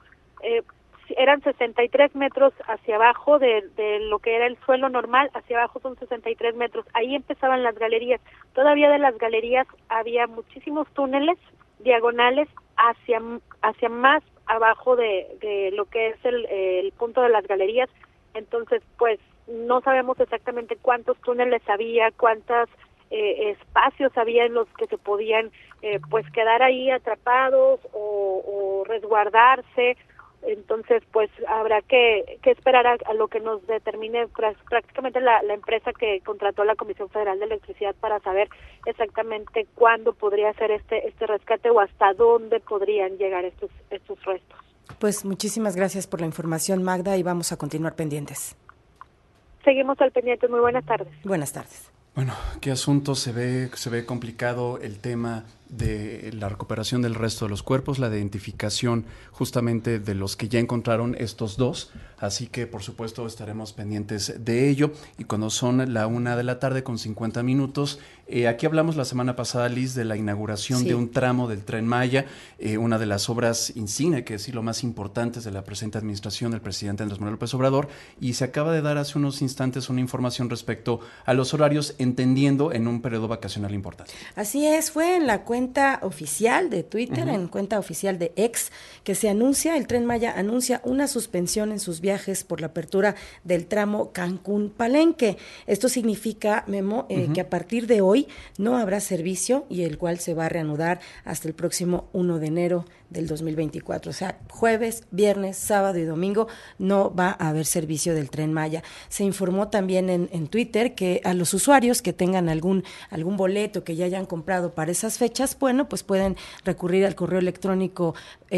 eran 63 metros hacia abajo de lo que era el suelo normal, hacia abajo son 63 metros. Ahí empezaban las galerías. Todavía de las galerías había muchísimos túneles diagonales hacia más abajo de lo que es el punto de las galerías. Entonces, pues no sabemos exactamente cuántos túneles había, cuántos espacios había en los que se podían pues quedar ahí atrapados o resguardarse. Entonces, pues habrá que esperar a lo que nos determine prácticamente la empresa que contrató la Comisión Federal de Electricidad para saber exactamente cuándo podría ser este rescate o hasta dónde podrían llegar estos restos. Pues muchísimas gracias por la información, Magda, y vamos a continuar pendientes. Seguimos al pendiente. Muy buenas tardes. Buenas tardes. Bueno, ¿qué asunto? Se ve complicado el tema de la recuperación del resto de los cuerpos, la identificación justamente de los que ya encontraron estos 2, así que por supuesto estaremos pendientes de ello. Y cuando son la 1:50 p.m, aquí hablamos la semana pasada, Liz, de la inauguración de un tramo del Tren Maya, una de las obras insignia, que es lo más importantes de la presente administración del presidente Andrés Manuel López Obrador, y se acaba de dar hace unos instantes una información respecto a los horarios, entendiendo en un periodo vacacional importante. Así es, fue en la cuenta oficial de Twitter, en cuenta oficial de X, que se anuncia, el Tren Maya anuncia una suspensión en sus viajes por la apertura del tramo Cancún-Palenque. Esto significa, Memo, que a partir de hoy no habrá servicio y el cual se va a reanudar hasta el próximo 1 de enero del 2024, o sea, jueves, viernes, sábado y domingo no va a haber servicio del Tren Maya. Se informó también en Twitter que a los usuarios que tengan algún boleto que ya hayan comprado para esas fechas, bueno, pues pueden recurrir al correo electrónico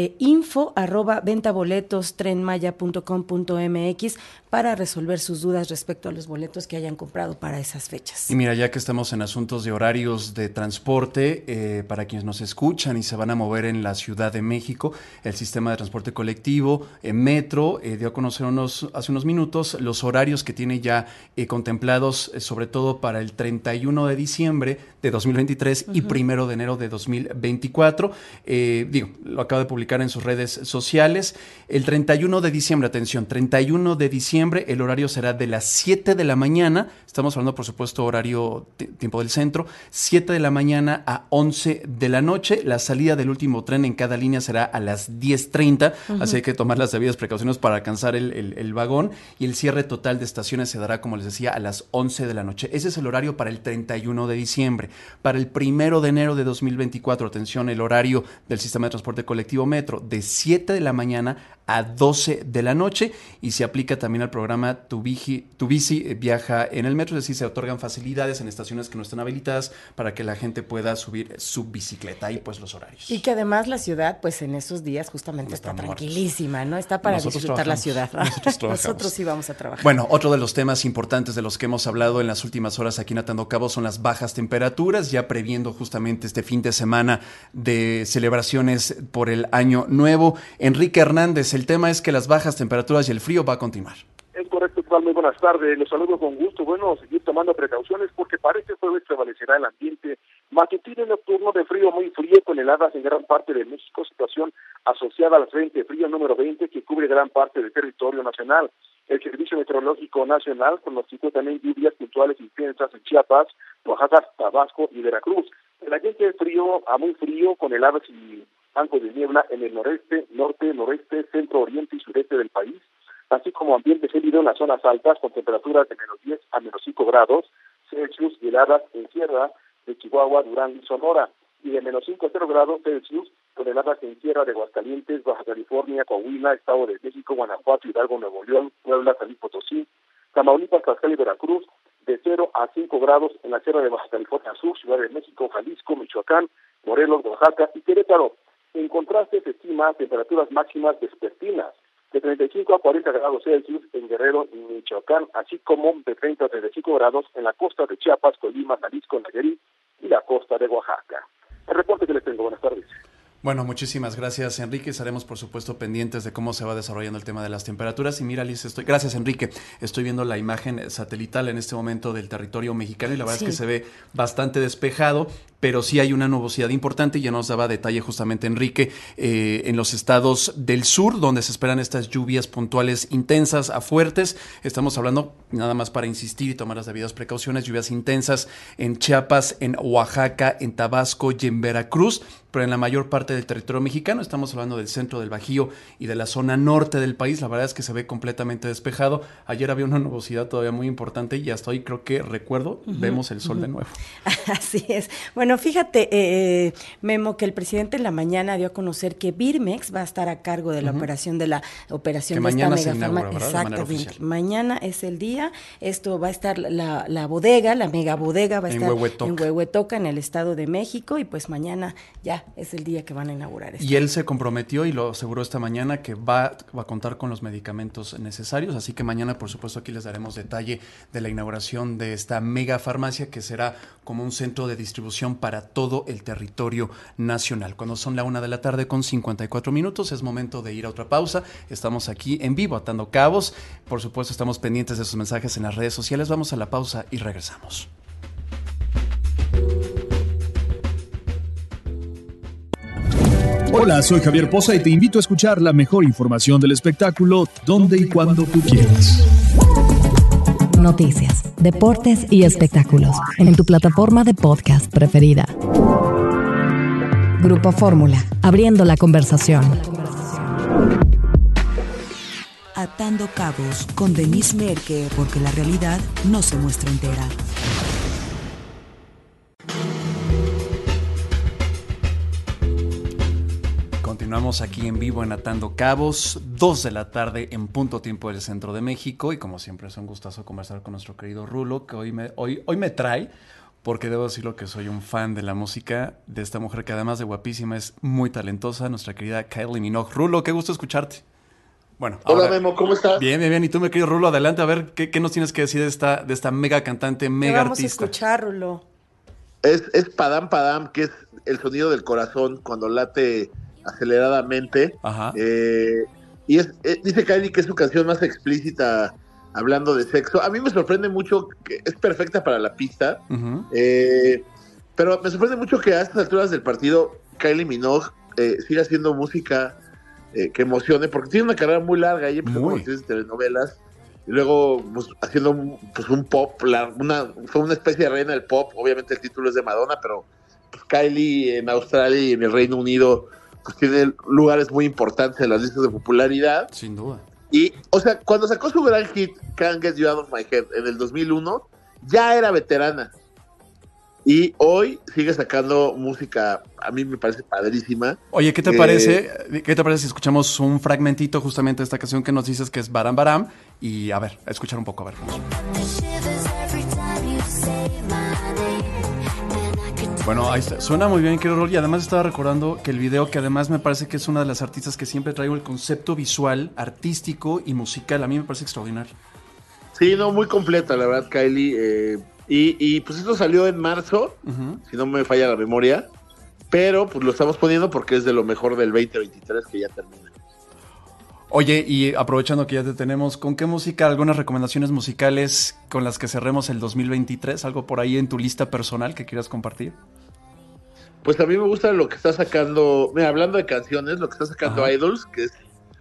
info@ventaboletostrenmaya.com.mx para resolver sus dudas respecto a los boletos que hayan comprado para esas fechas. Y mira, ya que estamos en asuntos de horarios de transporte, para quienes nos escuchan y se van a mover en la Ciudad de México, el sistema de transporte colectivo, Metro, dio a conocer hace unos minutos los horarios que tiene ya contemplados, sobre todo para el 31 de diciembre de 2023 y 1 de enero de 2024. Lo acaba de publicar en sus redes sociales. El 31 de diciembre, atención, 31 de diciembre, el horario será de las 7 de la mañana, estamos hablando por supuesto horario tiempo del centro, 7 de la mañana a 11 de la noche. La salida del último tren en cada línea será a las 10:30, así hay que tomar las debidas precauciones para alcanzar el vagón, y el cierre total de estaciones se dará, como les decía, a las 11 de la noche. Ese es el horario para el 31 de diciembre. Para el 1 de enero de 2024, atención, el horario del sistema de transporte colectivo Metro, de 7 de la mañana a 12 de la noche, y se aplica también al programa Tu Bici Viaja en el Metro, es decir, se otorgan facilidades en estaciones que no están habilitadas para que la gente pueda subir su bicicleta, y pues los horarios. Y que además la ciudad, pues en esos días justamente está tranquilísima, ¿no? Está para disfrutar la ciudad. Nosotros sí vamos a trabajar. Bueno, otro de los temas importantes de los que hemos hablado en las últimas horas aquí en Atando Cabos son las bajas temperaturas, ya previendo justamente este fin de semana de celebraciones por el Año Nuevo. Enrique Hernández, el tema es que las bajas temperaturas y el frío va a continuar. Es correcto, muy buenas tardes, los saludo con gusto. Bueno, seguir tomando precauciones porque para este jueves prevalecerá el ambiente matutino y nocturno de frío muy frío con heladas en gran parte de México, situación asociada al Frente Frío número 20 que cubre gran parte del territorio nacional. El Servicio Meteorológico Nacional pronosticó también lluvias puntuales intensas en Chiapas, Oaxaca, Tabasco y Veracruz. El ambiente es frío a muy frío, con heladas y bancos de niebla en el noreste, norte, noreste, centro, oriente y sureste del país, así como ambiente gélido en las zonas altas con temperaturas de -10 a -5 grados Celsius y heladas en Sierra de Chihuahua, Durango y Sonora, y de -5 a 0 grados Celsius con heladas en Sierra de Aguascalientes, Baja California, Coahuila, Estado de México, Guanajuato, Hidalgo, Nuevo León, Puebla, San Luis Potosí, Tamaulipas, Tlaxcala y Veracruz, de 0 a 5 grados en la Sierra de Baja California Sur, Ciudad de México, Jalisco, Michoacán, Morelos, Oaxaca y Querétaro. En contraste, se estima temperaturas máximas vespertinas de 35 a 40 grados Celsius en Guerrero y Michoacán, así como de 30 a 35 grados en la costa de Chiapas, Colima, Jalisco, Nayarit y la costa de Oaxaca. El reporte que les tengo. Buenas tardes. Bueno, muchísimas gracias, Enrique. Estaremos, por supuesto, pendientes de cómo se va desarrollando el tema de las temperaturas. Y mira, Liz, gracias, Enrique. Estoy viendo la imagen satelital en este momento del territorio mexicano y la verdad es que se ve bastante despejado, pero sí hay una nubosidad importante y ya nos daba detalle justamente Enrique en los estados del sur, donde se esperan estas lluvias puntuales intensas a fuertes. Estamos hablando, nada más para insistir y tomar las debidas precauciones, lluvias intensas en Chiapas, en Oaxaca, en Tabasco y en Veracruz, pero en la mayor parte del territorio mexicano. Estamos hablando del centro del Bajío y de la zona norte del país. La verdad es que se ve completamente despejado. Ayer había una nubosidad todavía muy importante y hasta hoy creo que vemos el sol de nuevo. Así es. Bueno, fíjate, Memo, que el presidente en la mañana dio a conocer que Birmex va a estar a cargo de la operación de esta megafarmacia. Exactamente. Mañana es el día. Esto va a estar la bodega, la megabodega va a estar en Huehuetoca, en el Estado de México, y pues mañana ya es el día que van a inaugurar esto. Y él se comprometió y lo aseguró esta mañana que va a contar con los medicamentos necesarios, así que mañana, por supuesto, aquí les daremos detalle de la inauguración de esta mega farmacia que será como un centro de distribución para todo el territorio nacional. Cuando son la 1:54 p.m, es momento de ir a otra pausa. Estamos aquí en vivo atando cabos. Por supuesto, estamos pendientes de sus mensajes en las redes sociales. Vamos a la pausa y regresamos. Hola, soy Javier Poza y te invito a escuchar la mejor información del espectáculo donde y cuando tú quieras. Noticias, deportes y espectáculos en tu plataforma de podcast preferida. Grupo Fórmula, abriendo la conversación. Atando cabos con Denise Merker, porque la realidad no se muestra entera. Continuamos aquí en vivo en Atando Cabos, 2 de la tarde en punto tiempo del centro de México, y como siempre es un gustazo conversar con nuestro querido Rulo, que hoy me trae, porque debo decirlo que soy un fan de la música de esta mujer que además de guapísima es muy talentosa, nuestra querida Kylie Minogue. Rulo, qué gusto escucharte. Bueno, hola Memo, ¿cómo estás? Bien. Y tú, mi querido Rulo, adelante, a ver, ¿qué nos tienes que decir de esta mega cantante, mega artista? Vamos a escuchar, Rulo. Es Padam Padam, que es el sonido del corazón cuando late aceleradamente. Ajá. Y dice Kylie que es su canción más explícita hablando de sexo. A mí me sorprende mucho, que es perfecta para la pista, pero me sorprende mucho que a estas alturas del partido Kylie Minogue siga haciendo música que emocione, porque tiene una carrera muy larga. Ella empezó como actriz de telenovelas y luego pues, haciendo un pop, fue una especie de reina del pop. Obviamente el título es de Madonna, pero pues, Kylie en Australia y en el Reino Unido pues tiene lugares muy importantes en las listas de popularidad. Sin duda. Y, o sea, cuando sacó su gran hit, Can't Get You Out of My Head, en el 2001, ya era veterana. Y hoy sigue sacando música, a mí me parece padrísima. Oye, ¿qué te parece si escuchamos un fragmentito justamente de esta canción que nos dices que es Baram Baram? Y a ver, a escuchar un poco, a ver. Bueno, ahí está. Suena muy bien, querido Rol, y además estaba recordando que el video, que además me parece que es una de las artistas que siempre traigo el concepto visual, artístico y musical, a mí me parece extraordinario. Sí, no, muy completa, la verdad, Kylie. Y pues esto salió en marzo, si no me falla la memoria, pero pues lo estamos poniendo porque es de lo mejor del 2023 que ya termina. Oye, y aprovechando que ya te tenemos, ¿con qué música, algunas recomendaciones musicales con las que cerremos el 2023? ¿Algo por ahí en tu lista personal que quieras compartir? Pues a mí me gusta lo que está sacando, mira, hablando de canciones, lo que está sacando Idols, que es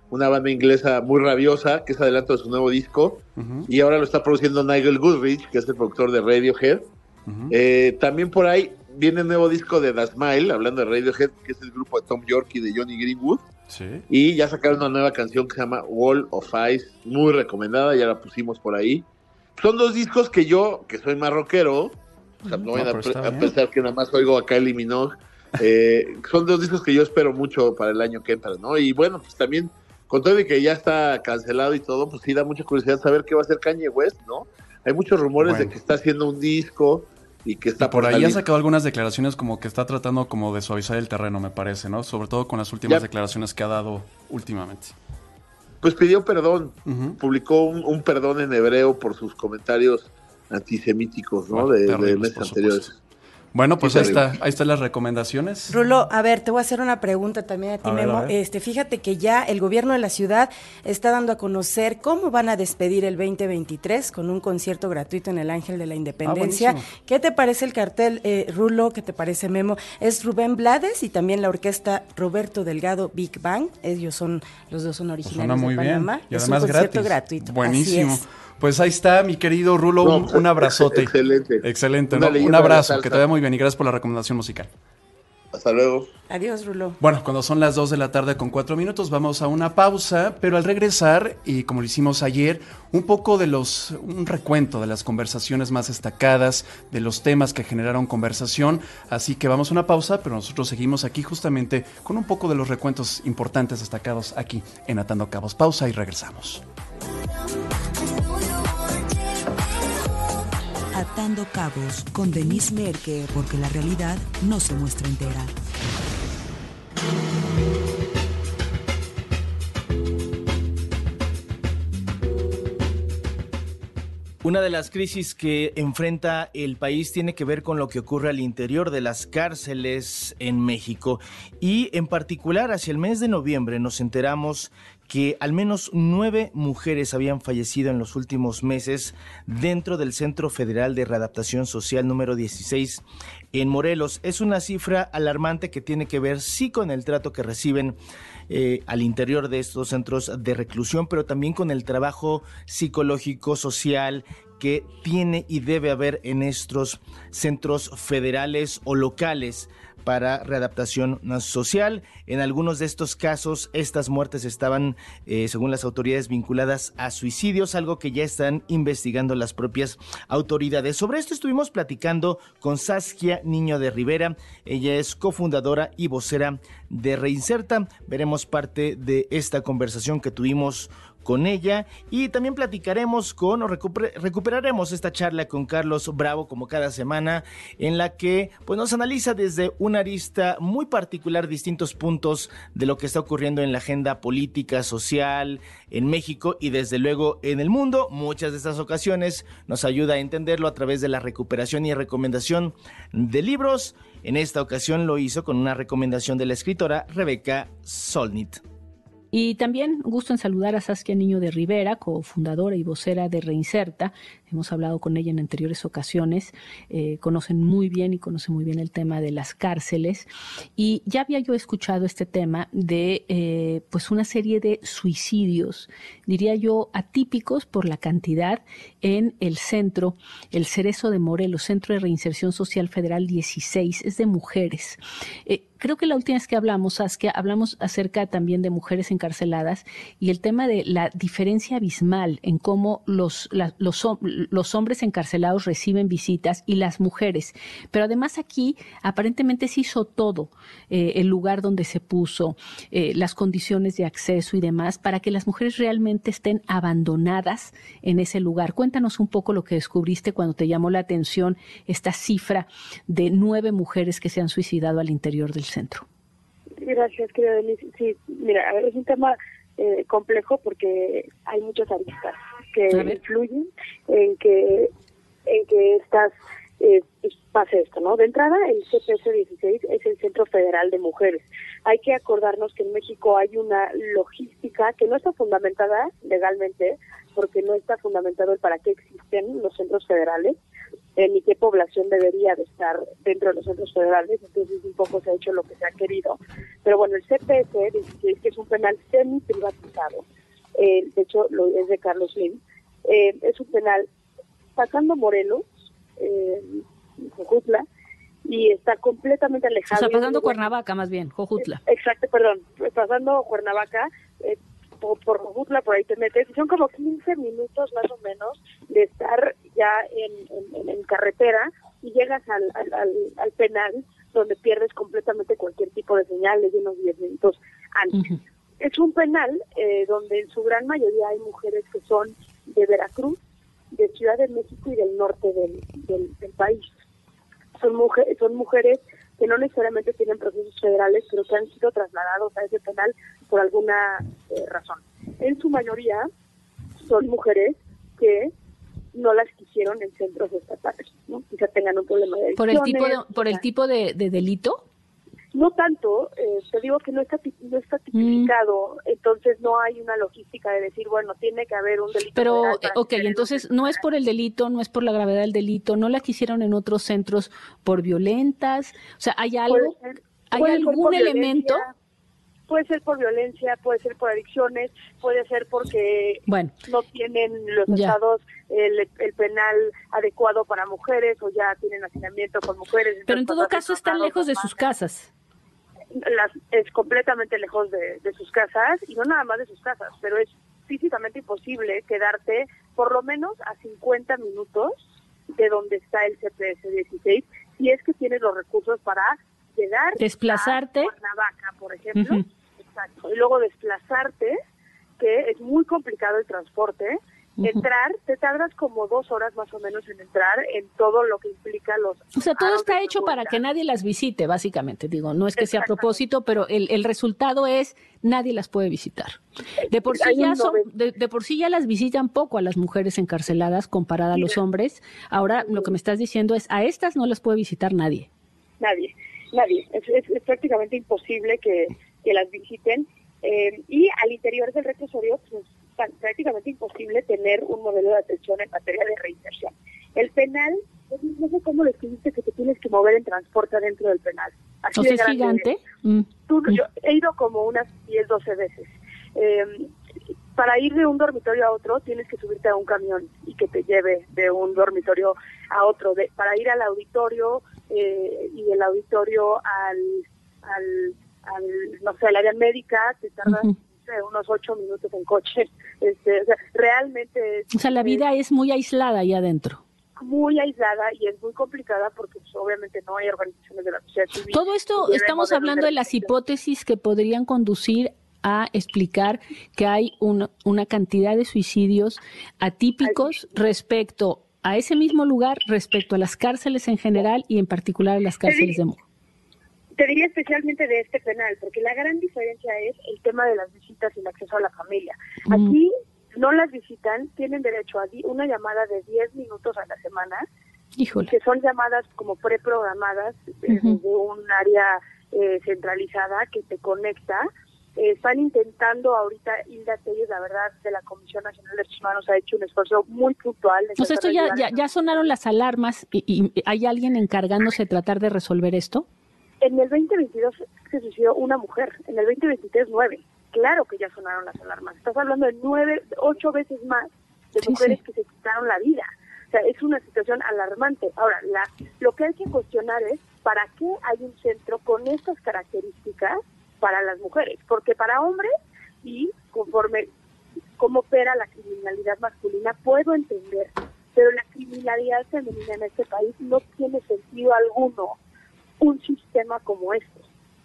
una banda inglesa muy rabiosa, que es adelanto de su nuevo disco, y ahora lo está produciendo Nigel Goodrich, que es el productor de Radiohead. También por ahí viene el nuevo disco de The Smile, hablando de Radiohead, que es el grupo de Tom York y de Johnny Greenwood. Sí. Y ya sacaron una nueva canción que se llama Wall of Ice, muy recomendada, ya la pusimos por ahí. Son 2 discos que yo, que soy más rockero, o sea, no vayan a pensar que nada más oigo a Kylie Minogue, son 2 discos que yo espero mucho para el año que entra, ¿no? Y bueno, pues también, con todo de que ya está cancelado y todo, pues sí da mucha curiosidad saber qué va a hacer Kanye West, ¿no? Hay muchos rumores de que está haciendo un disco y que está por ahí ha sacado algunas declaraciones como que está tratando como de suavizar el terreno, me parece, ¿no? Sobre todo con las últimas declaraciones que ha dado últimamente. Pues pidió perdón, publicó un perdón en hebreo por sus comentarios antisemíticos, ¿no? De meses anteriores. Bueno, pues ahí están las recomendaciones. Rulo, a ver, te voy a hacer una pregunta también a ti, Memo. Fíjate que ya el gobierno de la ciudad está dando a conocer cómo van a despedir el 2023 con un concierto gratuito en el Ángel de la Independencia. ¿Qué te parece el cartel, Rulo? ¿Qué te parece, Memo? Es Rubén Blades y también la orquesta Roberto Delgado Big Bang. Los dos son originarios de Panamá. Bien. Y es además un concierto gratis. Gratuito. Buenísimo. Pues ahí está, mi querido Rulo, un abrazote. Excelente, ¿no? Un abrazo, que te vaya muy bien y gracias por la recomendación musical. Hasta luego. Adiós, Rulo. Bueno, cuando son las 2 de la tarde con 4 minutos vamos a una pausa, pero al regresar, y como lo hicimos ayer, un recuento de las conversaciones más destacadas, de los temas que generaron conversación, así que vamos a una pausa, pero nosotros seguimos aquí justamente con un poco de los recuentos importantes destacados aquí en Atando Cabos. Pausa y regresamos. Atando Cabos con Denise Merker, porque la realidad no se muestra entera. Una de las crisis que enfrenta el país tiene que ver con lo que ocurre al interior de las cárceles en México. Y en particular, hacia el mes de noviembre nos enteramos que al menos 9 mujeres habían fallecido en los últimos meses dentro del Centro Federal de Readaptación Social número 16 en Morelos. Es una cifra alarmante que tiene que ver sí con el trato que reciben al interior de estos centros de reclusión, pero también con el trabajo psicológico, social que tiene y debe haber en estos centros federales o locales para readaptación social. En algunos de estos casos, estas muertes estaban, según las autoridades, vinculadas a suicidios, algo que ya están investigando las propias autoridades. Sobre esto estuvimos platicando con Saskia Niño de Rivera. Ella es cofundadora y vocera de Reinserta. Veremos parte de esta conversación que tuvimos con ella y también platicaremos recuperaremos esta charla con Carlos Bravo como cada semana, en la que pues nos analiza desde una arista muy particular distintos puntos de lo que está ocurriendo en la agenda política, social en México y desde luego en el mundo. Muchas de estas ocasiones nos ayuda a entenderlo a través de la recuperación y recomendación de libros. En esta ocasión lo hizo con una recomendación de la escritora Rebeca Solnit. Y también gusto en saludar a Saskia Niño de Rivera, cofundadora y vocera de Reinserta. Hemos hablado con ella en anteriores ocasiones. Conoce muy bien el tema de las cárceles. Y ya había yo escuchado este tema de pues una serie de suicidios, diría yo atípicos por la cantidad, en el centro, el Cerezo de Morelos, Centro de Reinserción Social Federal 16, es de mujeres. Creo que la última vez que hablamos, Saskia, hablamos acerca también de mujeres encarceladas y el tema de la diferencia abismal en cómo los hombres encarcelados reciben visitas y las mujeres. Pero además aquí aparentemente se hizo todo, el lugar donde se puso, las condiciones de acceso y demás, para que las mujeres realmente estén abandonadas en ese lugar. Cuéntanos un poco lo que descubriste cuando te llamó la atención esta cifra de 9 mujeres que se han suicidado al interior del centro. Gracias, querida Denise. Sí, mira, es un tema complejo porque hay muchas aristas que influyen en que pase esto, ¿no? De entrada, el CPS 16 es el Centro Federal de Mujeres. Hay que acordarnos que en México hay una logística que no está fundamentada legalmente, porque no está fundamentado el para qué existen los centros federales. ni qué población debería de estar dentro de los centros federales, entonces un poco se ha hecho lo que se ha querido. Pero bueno, el CPS 16, que es un penal semi-privatizado, de hecho es de Carlos Slim, es un penal pasando Morelos, Jojutla, y está completamente alejado. O sea, pasando Cuernavaca más bien, Jojutla. Exacto, perdón, pasando Cuernavaca, por Jojutla, por ahí te metes, y son como 15 minutos más o menos de estar ya en carretera, y llegas al penal, donde pierdes completamente cualquier tipo de señales de unos 10 minutos antes. Uh-huh. Es un penal donde en su gran mayoría hay mujeres que son de Veracruz, de Ciudad de México y del norte del país. Son mujeres que no necesariamente tienen procesos federales, pero que han sido trasladados a ese penal por alguna razón. En su mayoría son mujeres que no las quisieron en centros estatales, ¿no? Quizá tengan un problema de adicciones. ¿Por el tipo de delito? No tanto, te digo que no está tipificado, entonces no hay una logística de decir, bueno, tiene que haber un delito. Pero, entonces no es por el delito, no es por la gravedad del delito, no la quisieron en otros centros por violentas, o sea, ¿hay algo? ¿Hay algún elemento? Puede ser por violencia, puede ser por adicciones, puede ser porque no tienen los estados el penal adecuado para mujeres o ya tienen hacinamiento con mujeres. Pero en todo caso están lejos de sus casas. Es completamente lejos de sus casas, y no nada más de sus casas, pero es físicamente imposible quedarte por lo menos a 50 minutos de donde está el CPS 16, si es que tienes los recursos para llegar desplazarte a Cuernavaca, por ejemplo. Uh-huh. Exacto. Y luego desplazarte, que es muy complicado el transporte. Entrar, te tardas como 2 horas más o menos en entrar, en todo lo que implica los... O sea, todo está hecho para que nadie las visite, básicamente. Digo, no es que sea a propósito, pero el resultado es nadie las puede visitar. De por sí ya las visitan poco a las mujeres encarceladas comparada a los hombres. Ahora lo que me estás diciendo es, a estas no las puede visitar nadie. Nadie. Es prácticamente imposible que las visiten. Y al interior del reclusorio, pues, prácticamente imposible tener un modelo de atención en materia de reinserción. El penal, no sé cómo lo escribiste, que te tienes que mover en transporte adentro del penal. Así es gigante. Yo he ido como unas 10, 12 veces. Para ir de un dormitorio a otro tienes que subirte a un camión y que te lleve de un dormitorio a otro. Para ir al auditorio y del auditorio al área médica te tardas unos 8 minutos en coche. O sea, realmente... O sea, la vida es muy aislada ahí adentro. Muy aislada, y es muy complicada porque pues, obviamente no hay organizaciones de la sociedad civil. Todo esto estamos hablando de las hipótesis que podrían conducir a explicar que hay una cantidad de suicidios atípicos respecto a ese mismo lugar, respecto a las cárceles en general y en particular a las cárceles de mujeres. Te diría especialmente de este penal, porque la gran diferencia es el tema de las visitas y el acceso a la familia. Aquí no las visitan, tienen derecho a una llamada de 10 minutos a la semana, que son llamadas como preprogramadas desde un área centralizada que te conecta. Están intentando ahorita, Hilda Telles, la verdad, de la Comisión Nacional de Derechos Humanos, ha hecho un esfuerzo muy puntual. O sea, esto ya sonaron las alarmas y ¿hay alguien encargándose de tratar de resolver esto? En el 2022 se suicidó una mujer, en el 2023 9. Claro que ya sonaron las alarmas. Estás hablando de 8 veces más de mujeres que se quitaron la vida. O sea, es una situación alarmante. Ahora, lo que hay que cuestionar es ¿para qué hay un centro con estas características para las mujeres? Porque para hombres, y conforme cómo opera la criminalidad masculina, puedo entender, pero la criminalidad femenina en este país no tiene sentido alguno un sistema como este.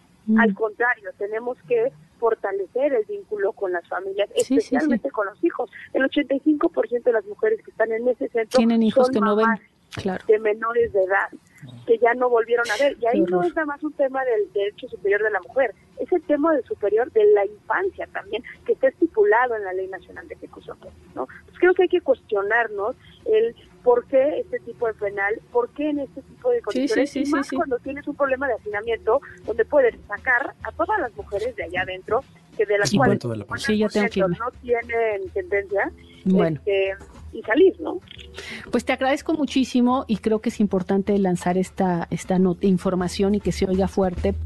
Al contrario, tenemos que fortalecer el vínculo con las familias, especialmente con los hijos. El 85% de las mujeres que están en ese centro tienen hijos son que no ven, de menores de edad, que ya no volvieron a ver. Y ahí no es nada más un tema del derecho superior de la mujer, es el tema del superior de la infancia también, que está estipulado en la Ley Nacional de Ejecución, ¿no? Pues creo que hay que cuestionarnos el por qué este tipo de penal, por qué en este tipo de condiciones, y más cuando tienes un problema de hacinamiento, donde puedes sacar a todas las mujeres de allá adentro, que de las cuales no tienen sentencia, salir, ¿no? Pues te agradezco muchísimo y creo que es importante lanzar esta información y que se oiga fuerte.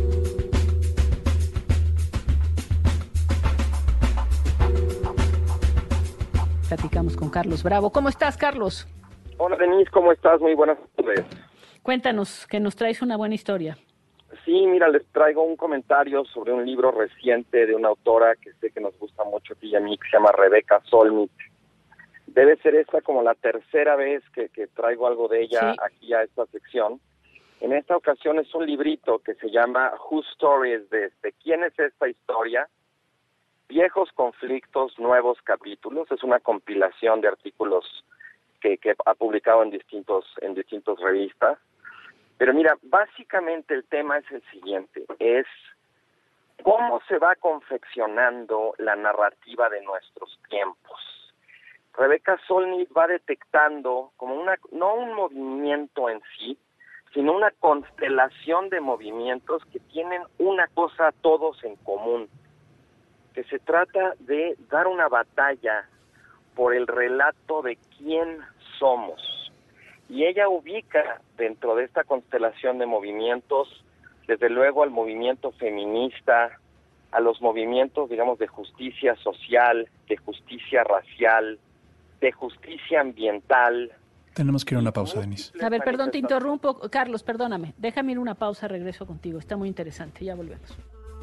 Platicamos con Carlos Bravo. ¿Cómo estás, Carlos? Hola, Denise, ¿cómo estás? Muy buenas tardes. Cuéntanos, que nos traes una buena historia. Sí, mira, les traigo un comentario sobre un libro reciente de una autora que sé que nos gusta mucho a ti y a mí, que se llama Rebecca Solnit. Debe ser esta como la tercera vez que traigo algo de ella aquí a esta sección. En esta ocasión es un librito que se llama Whose Story is This? ¿De quién es esta historia? Viejos conflictos, nuevos capítulos. Es una compilación de artículos que ha publicado en distintas revistas. Pero mira, básicamente el tema es el siguiente, es cómo se va confeccionando la narrativa de nuestros tiempos. Rebecca Solnit va detectando como no un movimiento en sí, sino una constelación de movimientos que tienen una cosa todos en común, que se trata de dar una batalla por el relato de quién somos. Y ella ubica dentro de esta constelación de movimientos, desde luego al movimiento feminista, a los movimientos, digamos, de justicia social, de justicia racial, de justicia ambiental. Tenemos que ir a una pausa, Denise. A ver, perdón, te interrumpo. Carlos, perdóname. Déjame ir a una pausa, regreso contigo. Está muy interesante, ya volvemos.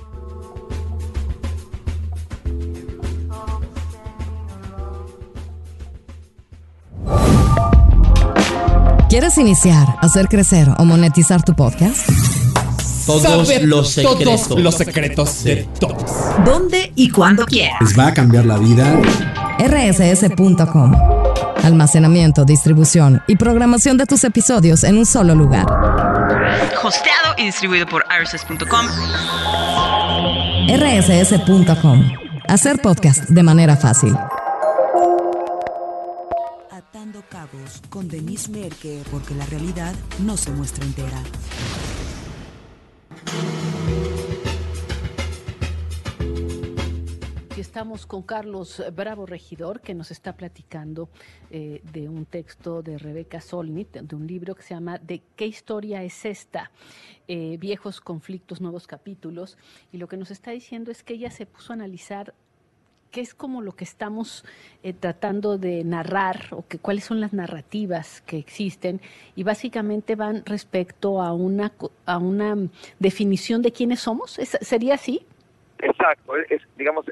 ¿Quieres iniciar, hacer crecer o monetizar tu podcast? Todos los secretos de todos. ¿Dónde y cuándo quieras? Les va a cambiar la vida. rss.com. Almacenamiento, distribución y programación de tus episodios en un solo lugar. Hosteado y distribuido por rss.com. rss.com. Hacer podcast de manera fácil. Atando cabos con Denise Merker, porque la realidad no se muestra entera. Estamos con Carlos Bravo Regidor, que nos está platicando de un texto de Rebecca Solnit, de un libro que se llama ¿De qué historia es esta? Viejos conflictos, nuevos capítulos. Y lo que nos está diciendo es que ella se puso a analizar qué es como lo que estamos tratando de narrar, o cuáles son las narrativas que existen, y básicamente van respecto a una definición de quiénes somos. ¿Sería así? Exacto, es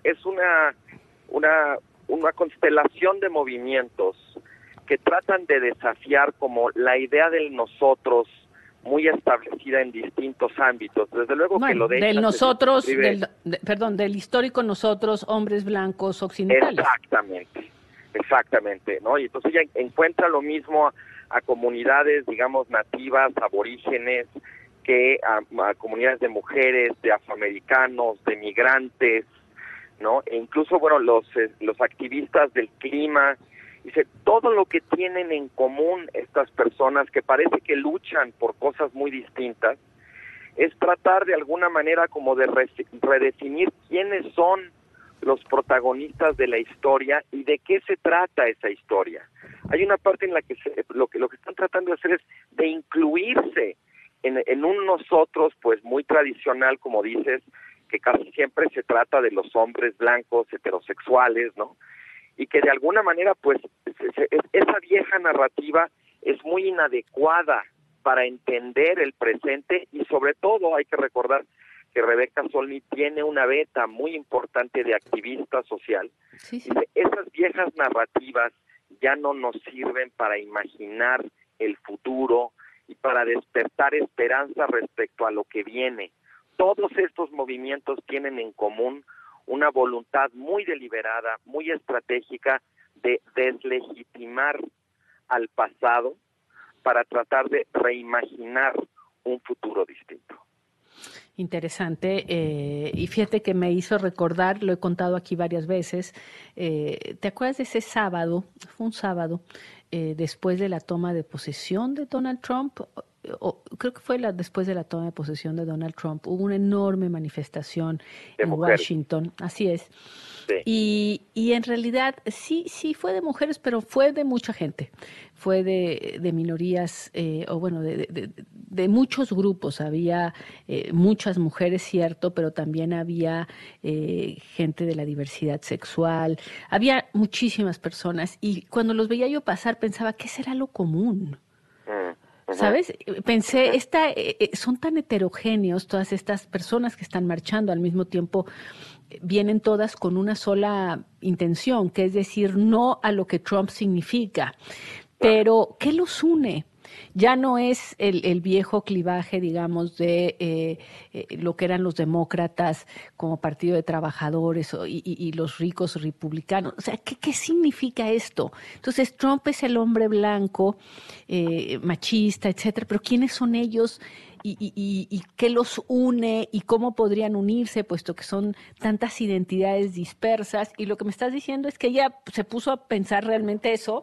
una constelación de movimientos que tratan de desafiar como la idea del nosotros muy establecida en distintos ámbitos. Desde luego que lo de del nosotros, del histórico nosotros, hombres blancos occidentales. Exactamente, ¿no? Y entonces ella encuentra lo mismo a comunidades, digamos, nativas, aborígenes, que a comunidades de mujeres, de afroamericanos, de migrantes, ¿no? E incluso, bueno, los activistas del clima. Dice, todo lo que tienen en común estas personas que parece que luchan por cosas muy distintas es tratar de alguna manera como de redefinir quiénes son los protagonistas de la historia y de qué se trata esa historia. Hay una parte en la que lo que están tratando de hacer es de incluirse en un nosotros pues muy tradicional, como dices, que casi siempre se trata de los hombres blancos heterosexuales, ¿no? Y que de alguna manera pues esa vieja narrativa es muy inadecuada para entender el presente, y sobre todo hay que recordar que Rebecca Solnit tiene una beta muy importante de activista social. Sí. Esas viejas narrativas ya no nos sirven para imaginar el futuro y para despertar esperanza respecto a lo que viene. Todos estos movimientos tienen en común una voluntad muy deliberada, muy estratégica de deslegitimar al pasado para tratar de reimaginar un futuro distinto. Interesante, y fíjate que me hizo recordar, lo he contado aquí varias veces, ¿te acuerdas de ese sábado? Fue un sábado, después de la toma de posesión de Donald Trump, creo que fue después de la toma de posesión de Donald Trump, hubo una enorme manifestación en mujeres. Washington, así es. Sí. Y en realidad sí fue de mujeres, pero fue de mucha gente. Fue de minorías, de muchos grupos. Había muchas mujeres, cierto, pero también había gente de la diversidad sexual. Había muchísimas personas y cuando los veía yo pasar pensaba, ¿qué será lo común? ¿Sabes? Pensé, son tan heterogéneos todas estas personas que están marchando al mismo tiempo. Vienen todas con una sola intención, que es decir, no a lo que Trump significa. Pero, ¿qué los une? Ya no es el viejo clivaje, digamos, de lo que eran los demócratas como partido de trabajadores y los ricos republicanos. O sea, ¿qué significa esto? Entonces, Trump es el hombre blanco, machista, etcétera, pero ¿quiénes son ellos? Y qué los une y cómo podrían unirse, puesto que son tantas identidades dispersas. Y lo que me estás diciendo es que ella se puso a pensar realmente eso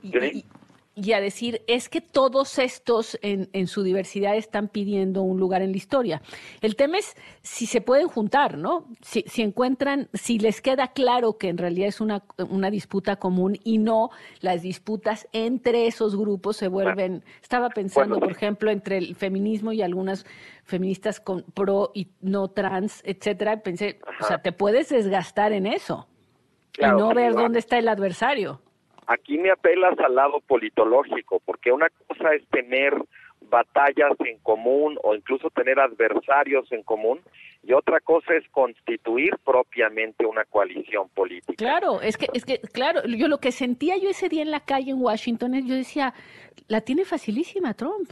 y a decir, es que todos estos en su diversidad están pidiendo un lugar en la historia. El tema es si se pueden juntar, ¿no? Si encuentran, si les queda claro que en realidad es una disputa común y no las disputas entre esos grupos se vuelven... Estaba pensando, por ejemplo, entre el feminismo y algunas feministas con pro y no trans, etcétera. Pensé, o sea, te puedes desgastar en eso y no ver dónde está el adversario. Aquí me apelas al lado politológico, porque una cosa es tener batallas en común o incluso tener adversarios en común, y otra cosa es constituir propiamente una coalición política. Claro, es que claro, yo lo que sentía yo ese día en la calle en Washington, yo decía, la tiene facilísima Trump.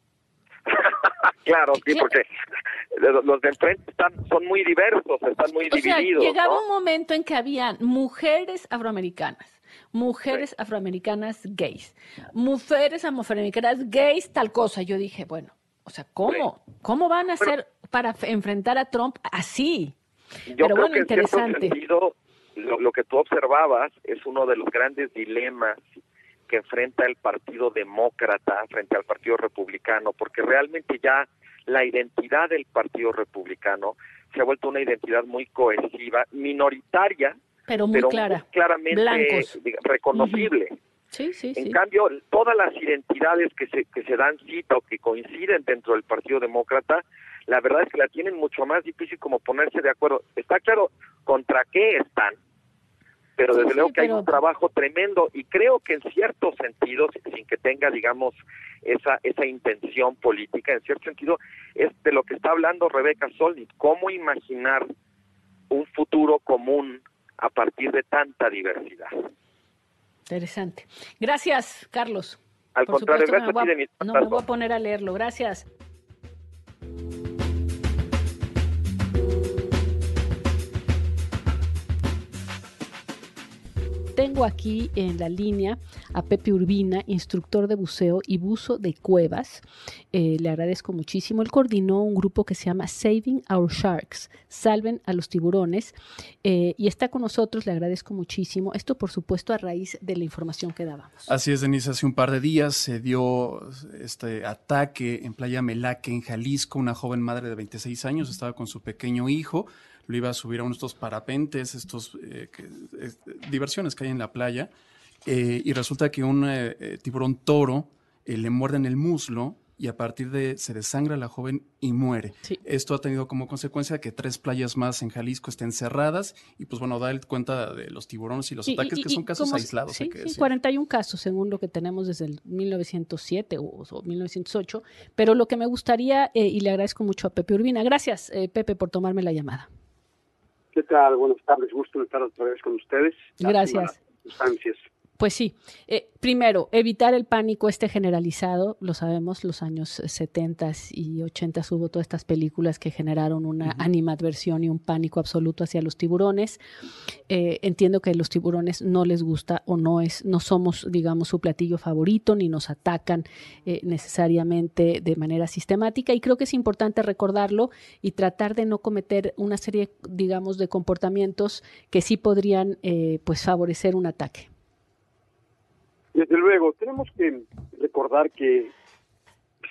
Claro, sí, porque los de enfrente son muy diversos, están muy divididos. Llegaba un momento en que había mujeres afroamericanas, mujeres afroamericanas gays, mujeres afroamericanas gays, tal cosa. Yo dije, bueno, o sea, ¿cómo van a hacer para enfrentar a Trump así? Yo creo que interesante. En cierto sentido, lo que tú observabas es uno de los grandes dilemas que enfrenta el Partido Demócrata frente al Partido Republicano, porque realmente ya la identidad del Partido Republicano se ha vuelto una identidad muy cohesiva, minoritaria, pero muy claramente reconocible. En cambio, todas las identidades que se dan cita o que coinciden dentro del Partido Demócrata, la verdad es que la tienen mucho más difícil como ponerse de acuerdo. Está claro contra qué están, pero desde luego que hay un trabajo tremendo, y creo que en ciertos sentidos, sin que tenga, digamos, esa intención política, en cierto sentido, es de lo que está hablando Rebeca Solnit, cómo imaginar un futuro común a partir de tanta diversidad. Interesante. Gracias, Carlos. Al contrario, gracias a ti, Denise. No me voy a poner a leerlo. Gracias. Tengo aquí en la línea a Pepe Urbina, instructor de buceo y buzo de cuevas. Le agradezco muchísimo. Él coordinó un grupo que se llama Saving Our Sharks, Salven a los Tiburones, y está con nosotros. Le agradezco muchísimo. Esto, por supuesto, a raíz de la información que dábamos. Así es, Denise. Hace un par de días se dio este ataque en Playa Melaque, en Jalisco. Una joven madre de 26 años estaba con su pequeño hijo. Lo iba a subir a uno de estos parapentes, diversiones que hay en la playa, y resulta que un tiburón toro le muerde en el muslo y a partir de se desangra la joven y muere. Sí. Esto ha tenido como consecuencia que 3 playas más en Jalisco estén cerradas y pues bueno, da cuenta de los tiburones y los ataques que son casos aislados. Sí, 41 casos según lo que tenemos desde el 1907 o 1908, pero lo que me gustaría, y le agradezco mucho a Pepe Urbina. Gracias, Pepe, por tomarme la llamada. ¿Qué tal? Buenas tardes, gusto estar otra vez con ustedes. Gracias. Pues sí, primero, evitar el pánico generalizado, lo sabemos, los años 70 y 80 hubo todas estas películas que generaron una animadversión y un pánico absoluto hacia los tiburones. Entiendo que los tiburones no les gusta o no somos, digamos, su platillo favorito, ni nos atacan necesariamente de manera sistemática, y creo que es importante recordarlo y tratar de no cometer una serie, digamos, de comportamientos que sí podrían pues favorecer un ataque. Desde luego, tenemos que recordar que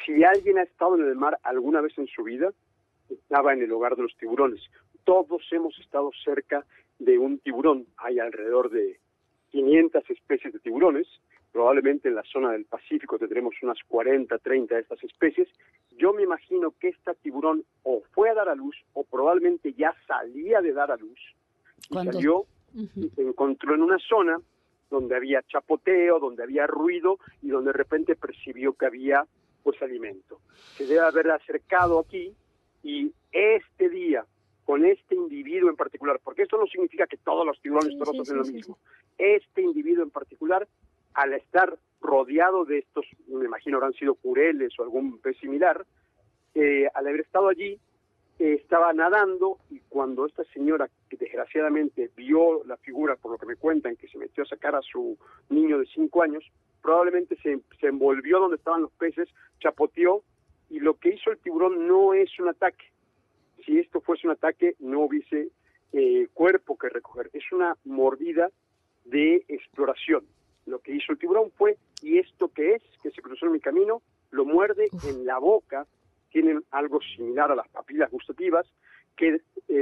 Si alguien ha estado en el mar alguna vez en su vida, estaba en el hogar de los tiburones. Todos hemos estado cerca de un tiburón. Hay alrededor de 500 especies de tiburones. Probablemente en la zona del Pacífico tendremos unas 40, 30 de estas especies. Yo me imagino que esta tiburón o fue a dar a luz o probablemente ya salía de dar a luz. Y salió y se encontró en una zona donde había chapoteo, donde había ruido y donde de repente percibió que había pues alimento. Se debe haber acercado aquí y este día, con este individuo en particular, porque esto no significa que todos los tiburones todos hacen lo mismo. Este individuo en particular, al estar rodeado de estos, me imagino habrán sido cureles o algún pez similar, al haber estado allí, estaba nadando y cuando esta señora, que desgraciadamente vio la figura, por lo que me cuentan, que se metió a sacar a su niño de 5 años, probablemente se envolvió donde estaban los peces, chapoteó, y lo que hizo el tiburón no es un ataque. Si esto fuese un ataque, no hubiese cuerpo que recoger. Es una mordida de exploración. Lo que hizo el tiburón fue, ¿y esto qué es? Que se cruzó en mi camino, lo muerde en la boca. Tienen algo similar a las papilas gustativas que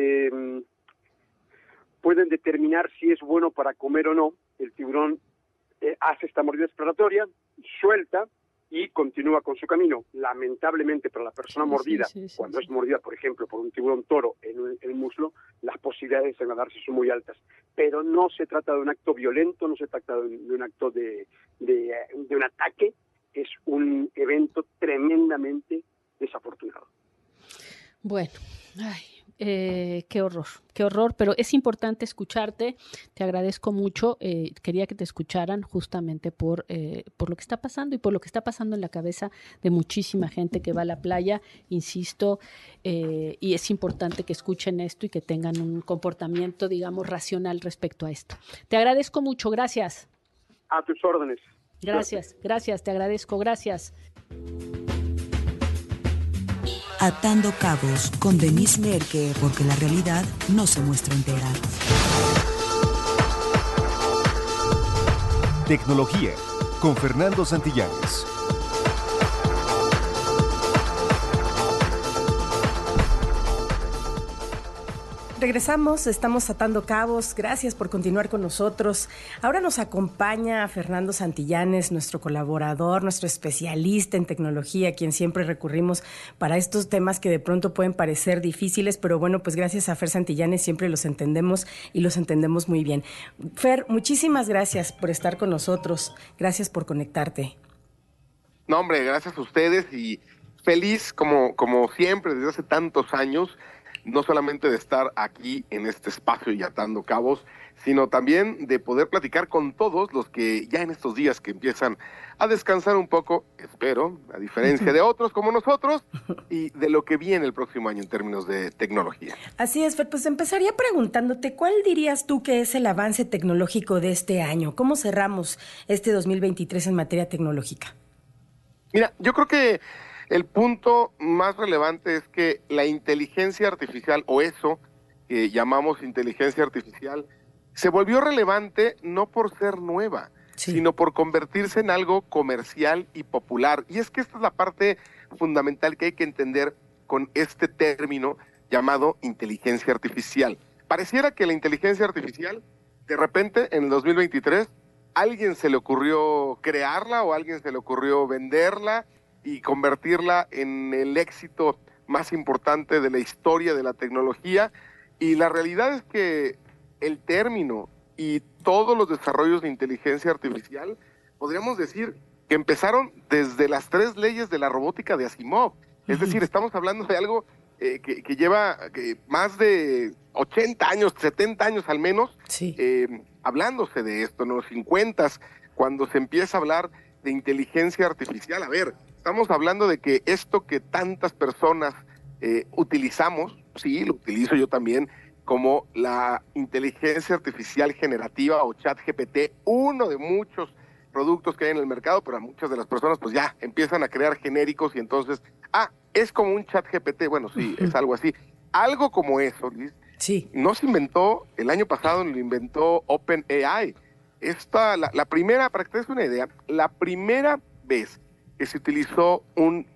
pueden determinar si es bueno para comer o no. El tiburón hace esta mordida exploratoria, suelta y continúa con su camino. Lamentablemente para la persona mordida, cuando es mordida, por ejemplo, por un tiburón toro en el muslo, las posibilidades de nadarse son muy altas. Pero no se trata de un acto violento, no se trata de un acto de un ataque, es un evento tremendamente desafortunado. Bueno, qué horror, pero es importante escucharte, te agradezco mucho, quería que te escucharan justamente por lo que está pasando y por lo que está pasando en la cabeza de muchísima gente que va a la playa, insisto, y es importante que escuchen esto y que tengan un comportamiento, digamos, racional respecto a esto. Te agradezco mucho, gracias. A tus órdenes. Gracias, te agradezco, gracias. Atando Cabos con Denise Merker, porque la realidad no se muestra entera. Tecnología con Fernando Santillanes. Regresamos, estamos atando cabos, gracias por continuar con nosotros. Ahora nos acompaña Fernando Santillanes, nuestro colaborador, nuestro especialista en tecnología, a quien siempre recurrimos para estos temas que de pronto pueden parecer difíciles, pero bueno, pues gracias a Fer Santillanes siempre los entendemos y los entendemos muy bien. Fer, muchísimas gracias por estar con nosotros, gracias por conectarte. No, hombre, gracias a ustedes y feliz como siempre desde hace tantos años, no solamente de estar aquí en este espacio y atando cabos, sino también de poder platicar con todos los que ya en estos días que empiezan a descansar un poco, espero, a diferencia de otros como nosotros, y de lo que viene el próximo año en términos de tecnología. Así es, Fer, pues empezaría preguntándote, ¿cuál dirías tú que es el avance tecnológico de este año? ¿Cómo cerramos este 2023 en materia tecnológica? Mira, yo creo que el punto más relevante es que la inteligencia artificial, o eso que llamamos inteligencia artificial, se volvió relevante no por ser nueva, sino por convertirse en algo comercial y popular. Y es que esta es la parte fundamental que hay que entender con este término llamado inteligencia artificial. Pareciera que la inteligencia artificial, de repente, en el 2023, alguien se le ocurrió crearla o alguien se le ocurrió venderla y convertirla en el éxito más importante de la historia de la tecnología. Y la realidad es que el término y todos los desarrollos de inteligencia artificial, podríamos decir que empezaron desde las 3 leyes de la robótica de Asimov. Es decir, estamos hablando de algo que lleva más de 80 años, 70 años al menos, hablándose de esto, en los 50s, cuando se empieza a hablar de inteligencia artificial. A ver, estamos hablando de que esto que tantas personas utilizamos, sí, lo utilizo yo también, como la inteligencia artificial generativa o ChatGPT, uno de muchos productos que hay en el mercado, pero a muchas de las personas pues ya empiezan a crear genéricos y entonces, es como un ChatGPT, bueno, sí, es algo así. Algo como eso, Liz, no se inventó, el año pasado lo inventó OpenAI. La primera, para que te des una idea, la primera vez que se utilizó un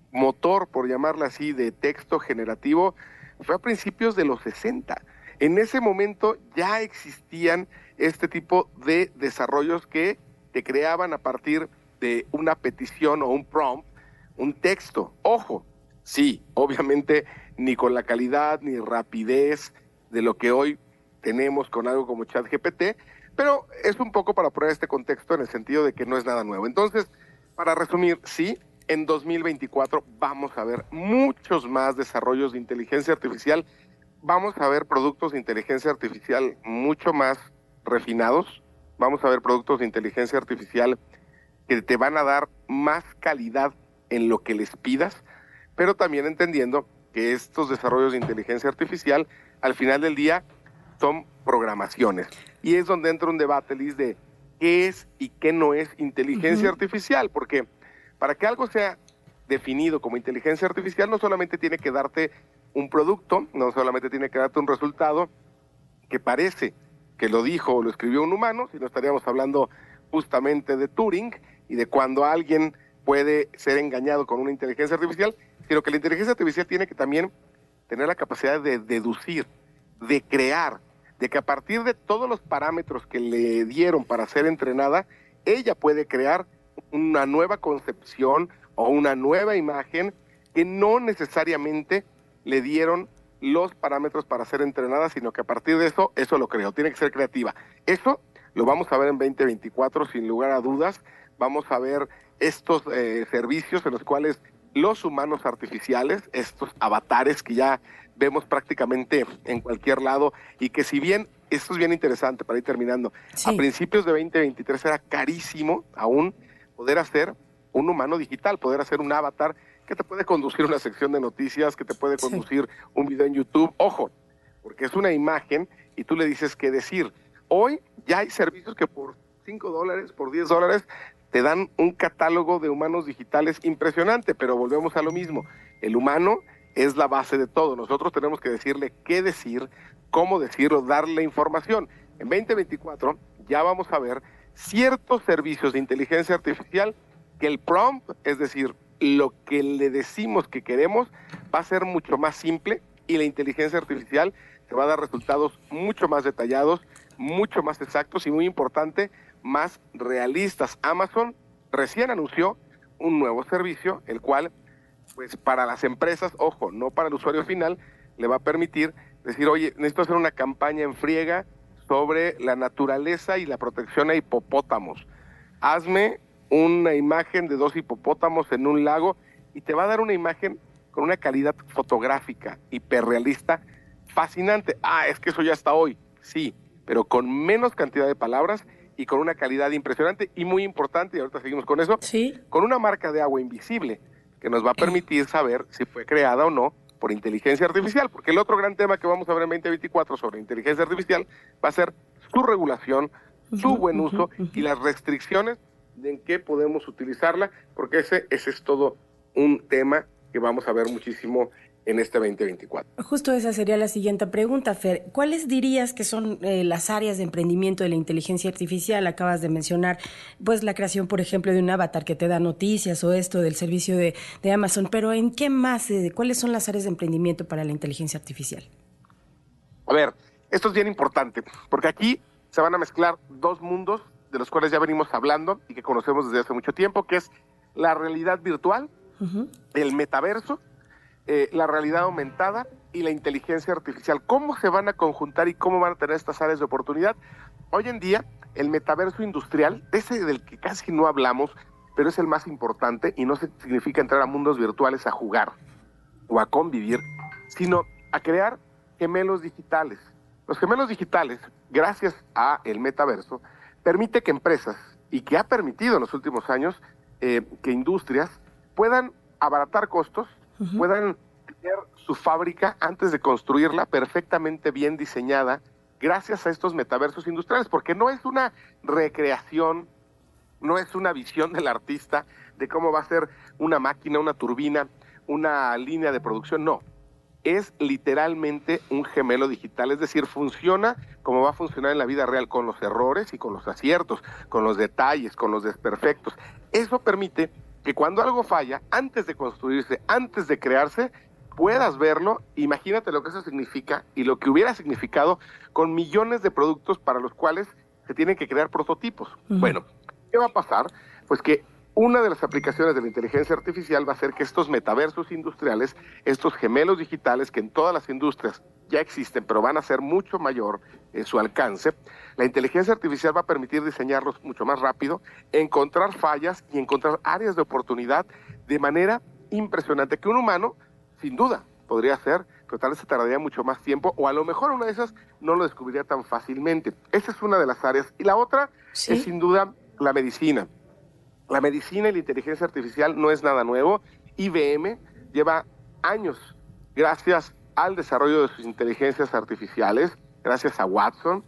motor, por llamarla así, de texto generativo fue a principios de los 60. En ese momento ya existían este tipo de desarrollos que te creaban a partir de una petición o un prompt, un texto. Ojo, sí, obviamente ni con la calidad ni rapidez de lo que hoy tenemos con algo como ChatGPT, pero es un poco para poner este contexto en el sentido de que no es nada nuevo. Entonces, para resumir, sí, en 2024 vamos a ver muchos más desarrollos de inteligencia artificial, vamos a ver productos de inteligencia artificial mucho más refinados, vamos a ver productos de inteligencia artificial que te van a dar más calidad en lo que les pidas, pero también entendiendo que estos desarrollos de inteligencia artificial al final del día son programaciones. Y es donde entra un debate, Liz, de qué es y qué no es inteligencia artificial, porque para que algo sea definido como inteligencia artificial no solamente tiene que darte un producto, no solamente tiene que darte un resultado que parece que lo dijo o lo escribió un humano, sino estaríamos hablando justamente de Turing y de cuando alguien puede ser engañado con una inteligencia artificial, sino que la inteligencia artificial tiene que también tener la capacidad de deducir, de crear, de que a partir de todos los parámetros que le dieron para ser entrenada, ella puede crear una nueva concepción o una nueva imagen que no necesariamente le dieron los parámetros para ser entrenada, sino que a partir de eso lo creó, tiene que ser creativa. Eso lo vamos a ver en 2024 sin lugar a dudas, vamos a ver estos servicios en los cuales los humanos artificiales, estos avatares que ya vemos prácticamente en cualquier lado y que si bien, esto es bien interesante para ir terminando, a principios de 2023 era carísimo aún poder hacer un humano digital, poder hacer un avatar que te puede conducir una sección de noticias, que te puede conducir un video en YouTube, ojo, porque es una imagen y tú le dices qué decir. Hoy ya hay servicios que por $5, por $10, te dan un catálogo de humanos digitales impresionante, pero volvemos a lo mismo. El humano es la base de todo. Nosotros tenemos que decirle qué decir, cómo decirlo, darle información. En 2024 ya vamos a ver ciertos servicios de inteligencia artificial que el prompt, es decir, lo que le decimos que queremos, va a ser mucho más simple y la inteligencia artificial te va a dar resultados mucho más detallados, mucho más exactos y muy importante, más realistas. Amazon recién anunció un nuevo servicio, el cual, pues para las empresas, ojo, no para el usuario final, le va a permitir decir, oye, necesito hacer una campaña en friega sobre la naturaleza y la protección a hipopótamos. Hazme una imagen de 2 hipopótamos en un lago y te va a dar una imagen con una calidad fotográfica hiperrealista fascinante. Es que eso ya está hoy, sí, pero con menos cantidad de palabras y con una calidad impresionante y muy importante, y ahorita seguimos con eso, con una marca de agua invisible que nos va a permitir saber si fue creada o no por inteligencia artificial, porque el otro gran tema que vamos a ver en 2024 sobre inteligencia artificial va a ser su regulación, su buen uso y las restricciones de en qué podemos utilizarla, porque ese es todo un tema que vamos a ver muchísimo en este 2024. Justo esa sería la siguiente pregunta, Fer. ¿Cuáles dirías que son las áreas de emprendimiento de la inteligencia artificial? Acabas de mencionar, pues, la creación, por ejemplo, de un avatar que te da noticias o esto del servicio de Amazon, pero ¿en qué más? ¿Cuáles son las áreas de emprendimiento para la inteligencia artificial? A ver, esto es bien importante, porque aquí se van a mezclar dos mundos de los cuales ya venimos hablando y que conocemos desde hace mucho tiempo, que es la realidad virtual, el metaverso, la realidad aumentada y la inteligencia artificial. ¿Cómo se van a conjuntar y cómo van a tener estas áreas de oportunidad? Hoy en día, el metaverso industrial, ese del que casi no hablamos, pero es el más importante y no significa entrar a mundos virtuales a jugar o a convivir, sino a crear gemelos digitales. Los gemelos digitales, gracias a el metaverso, permite que empresas, y que ha permitido en los últimos años, que industrias puedan abaratar costos, puedan tener su fábrica antes de construirla perfectamente bien diseñada gracias a estos metaversos industriales, porque no es una recreación, no es una visión del artista de cómo va a ser una máquina, una turbina, una línea de producción, no. Es literalmente un gemelo digital, es decir, funciona como va a funcionar en la vida real, con los errores y con los aciertos, con los detalles, con los desperfectos. Eso permite que cuando algo falla, antes de construirse, antes de crearse, puedas verlo. Imagínate lo que eso significa y lo que hubiera significado con millones de productos para los cuales se tienen que crear prototipos. Bueno, ¿qué va a pasar? Pues que una de las aplicaciones de la inteligencia artificial va a ser que estos metaversos industriales, estos gemelos digitales que en todas las industrias ya existen, pero van a ser mucho mayor su alcance, la inteligencia artificial va a permitir diseñarlos mucho más rápido, encontrar fallas y encontrar áreas de oportunidad de manera impresionante, que un humano, sin duda, podría hacer, pero tal vez se tardaría mucho más tiempo, o a lo mejor una de esas no lo descubriría tan fácilmente. Esa es una de las áreas. Y la otra es sin duda la medicina. La medicina y la inteligencia artificial no es nada nuevo. IBM lleva años, gracias al desarrollo de sus inteligencias artificiales, gracias a Watson,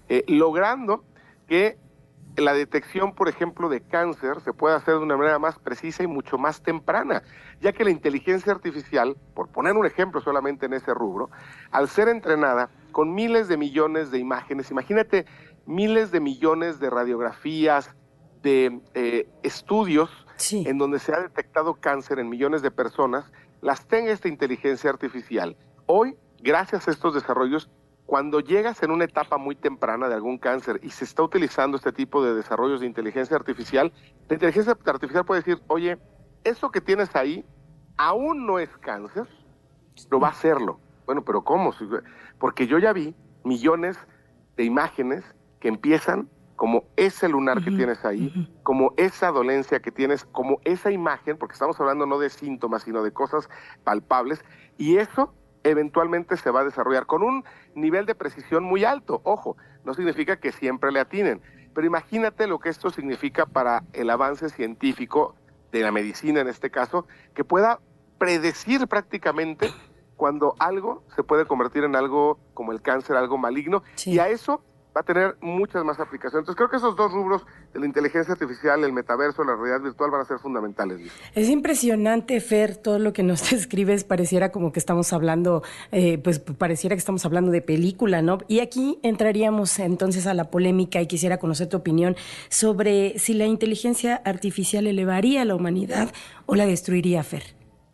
logrando que la detección, por ejemplo, de cáncer se pueda hacer de una manera más precisa y mucho más temprana, ya que la inteligencia artificial, por poner un ejemplo solamente en ese rubro, al ser entrenada con miles de millones de imágenes, imagínate miles de millones de radiografías, de estudios en donde se ha detectado cáncer en millones de personas, las tenga esta inteligencia artificial. Hoy, gracias a estos desarrollos, cuando llegas en una etapa muy temprana de algún cáncer y se está utilizando este tipo de desarrollos de inteligencia artificial, la inteligencia artificial puede decir, oye, eso que tienes ahí aún no es cáncer, pero va a serlo. Bueno, pero ¿cómo? Porque yo ya vi millones de imágenes que empiezan como ese lunar que tienes ahí, como esa dolencia que tienes, como esa imagen, porque estamos hablando no de síntomas, sino de cosas palpables, y eso eventualmente se va a desarrollar con un nivel de precisión muy alto. Ojo, no significa que siempre le atinen, pero imagínate lo que esto significa para el avance científico de la medicina en este caso, que pueda predecir prácticamente cuando algo se puede convertir en algo como el cáncer, algo maligno, y a eso va a tener muchas más aplicaciones. Entonces creo que esos dos rubros de la inteligencia artificial, el metaverso, la realidad virtual van a ser fundamentales. Es impresionante, Fer, todo lo que nos describes, pareciera como que estamos hablando, pues pareciera que estamos hablando de película, ¿no? Y aquí entraríamos entonces a la polémica y quisiera conocer tu opinión sobre si la inteligencia artificial elevaría a la humanidad o la destruiría, Fer.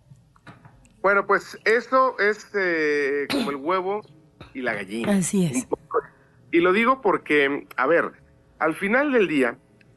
Bueno, pues eso es como el huevo y la gallina. Así es. Y lo digo porque, a ver, al final del día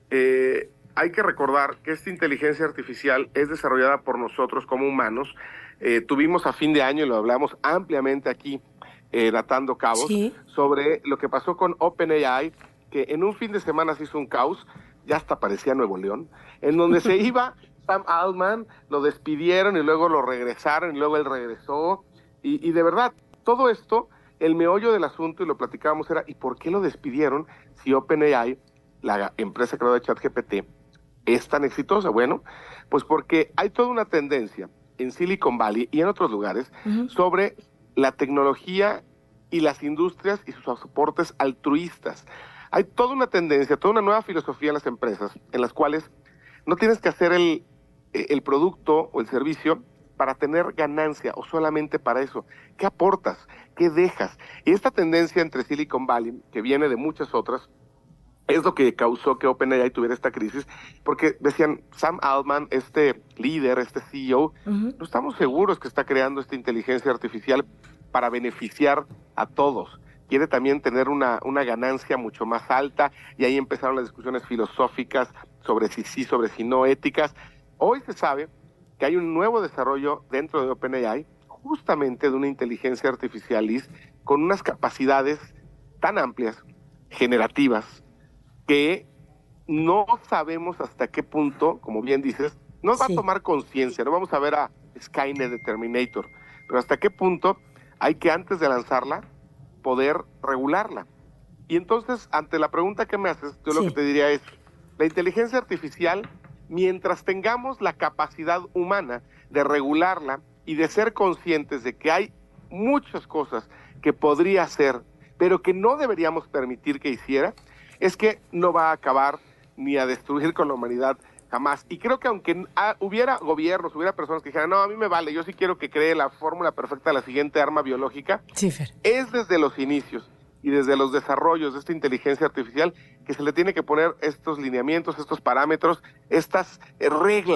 hay que recordar que esta inteligencia artificial es desarrollada por nosotros como humanos. Tuvimos a fin de año, y lo hablamos ampliamente aquí, atando cabos, sobre lo que pasó con OpenAI, que en un fin de semana se hizo un caos, ya hasta parecía Nuevo León, en donde se iba Sam Altman, lo despidieron y luego lo regresaron y luego él regresó. Y de verdad, todo esto, el meollo del asunto, y lo platicábamos, era ¿y por qué lo despidieron si OpenAI, la empresa creadora de ChatGPT, es tan exitosa? Bueno, pues porque hay toda una tendencia en Silicon Valley y en otros lugares sobre la tecnología y las industrias y sus soportes altruistas. Hay toda una tendencia, toda una nueva filosofía en las empresas, en las cuales no tienes que hacer el producto o el servicio para tener ganancia o solamente para eso. ¿Qué aportas? ¿Qué dejas? Y esta tendencia entre Silicon Valley, que viene de muchas otras, es lo que causó que OpenAI tuviera esta crisis, porque decían, Sam Altman, este líder, este CEO, no estamos seguros que está creando esta inteligencia artificial para beneficiar a todos. Quiere también tener una ganancia mucho más alta, y ahí empezaron las discusiones filosóficas sobre si sí, sobre si no, éticas. Hoy se sabe que hay un nuevo desarrollo dentro de OpenAI, justamente de una inteligencia artificial, con unas capacidades tan amplias, generativas, que no sabemos hasta qué punto, como bien dices, nos va a tomar conciencia. No vamos a ver a Skynet de Terminator, pero hasta qué punto hay que, antes de lanzarla, poder regularla. Y entonces, ante la pregunta que me haces, yo lo que te diría es, la inteligencia artificial, mientras tengamos la capacidad humana de regularla y de ser conscientes de que hay muchas cosas que podría hacer, pero que no deberíamos permitir que hiciera, es que no va a acabar ni a destruir con la humanidad jamás. Y creo que aunque hubiera gobiernos, hubiera personas que dijeran, no, a mí me vale, yo sí quiero que cree la fórmula perfecta de la siguiente arma biológica, es desde los inicios y desde los desarrollos de esta inteligencia artificial que se le tiene que poner estos lineamientos, estos parámetros, estas reglas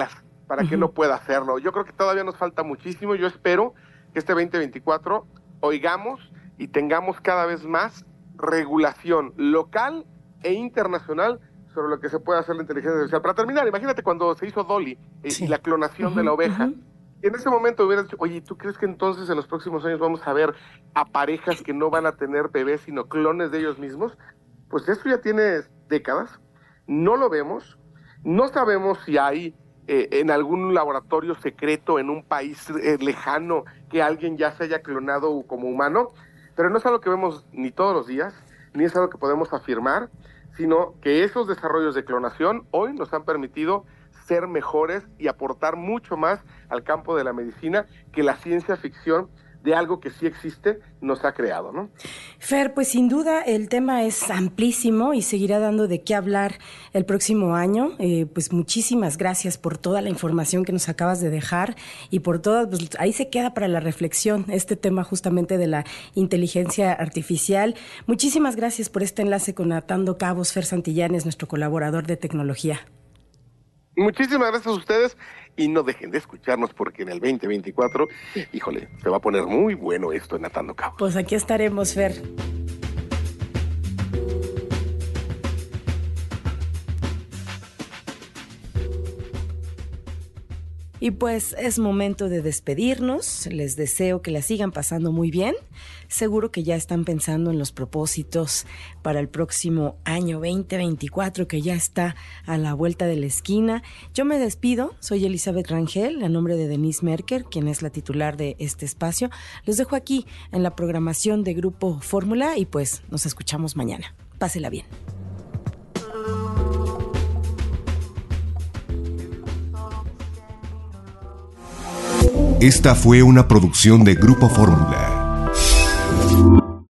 para que no pueda hacerlo. Yo creo que todavía nos falta muchísimo. Yo espero que este 2024 oigamos y tengamos cada vez más regulación local e internacional sobre lo que se puede hacer la inteligencia artificial. Para terminar, imagínate cuando se hizo Dolly y la clonación de la oveja. Y en ese momento hubieras dicho, oye, ¿tú crees que entonces en los próximos años vamos a ver a parejas que no van a tener bebés, sino clones de ellos mismos? Pues eso ya tiene décadas. No lo vemos. No sabemos si hay en algún laboratorio secreto en un país lejano que alguien ya se haya clonado como humano, pero no es algo que vemos ni todos los días, ni es algo que podemos afirmar, sino que esos desarrollos de clonación hoy nos han permitido ser mejores y aportar mucho más al campo de la medicina que la ciencia ficción de algo que sí existe nos ha creado, ¿no? Fer, pues sin duda el tema es amplísimo y seguirá dando de qué hablar el próximo año. Pues muchísimas gracias por toda la información que nos acabas de dejar y por todas, pues ahí se queda para la reflexión este tema justamente de la inteligencia artificial. Muchísimas gracias por este enlace con Atando Cabos. Fer Santillanes, nuestro colaborador de tecnología. Muchísimas gracias a ustedes y no dejen de escucharnos porque en el 2024, híjole, se va a poner muy bueno esto en Atando Cabos. Pues aquí estaremos, Fer. Y pues es momento de despedirnos. Les deseo que la sigan pasando muy bien. Seguro que ya están pensando en los propósitos para el próximo año 2024, que ya está a la vuelta de la esquina. Yo me despido. Soy Elizabeth Rangel, a nombre de Denise Merker, quien es la titular de este espacio. Los dejo aquí en la programación de Grupo Fórmula y pues nos escuchamos mañana. Pásela bien. Esta fue una producción de Grupo Fórmula.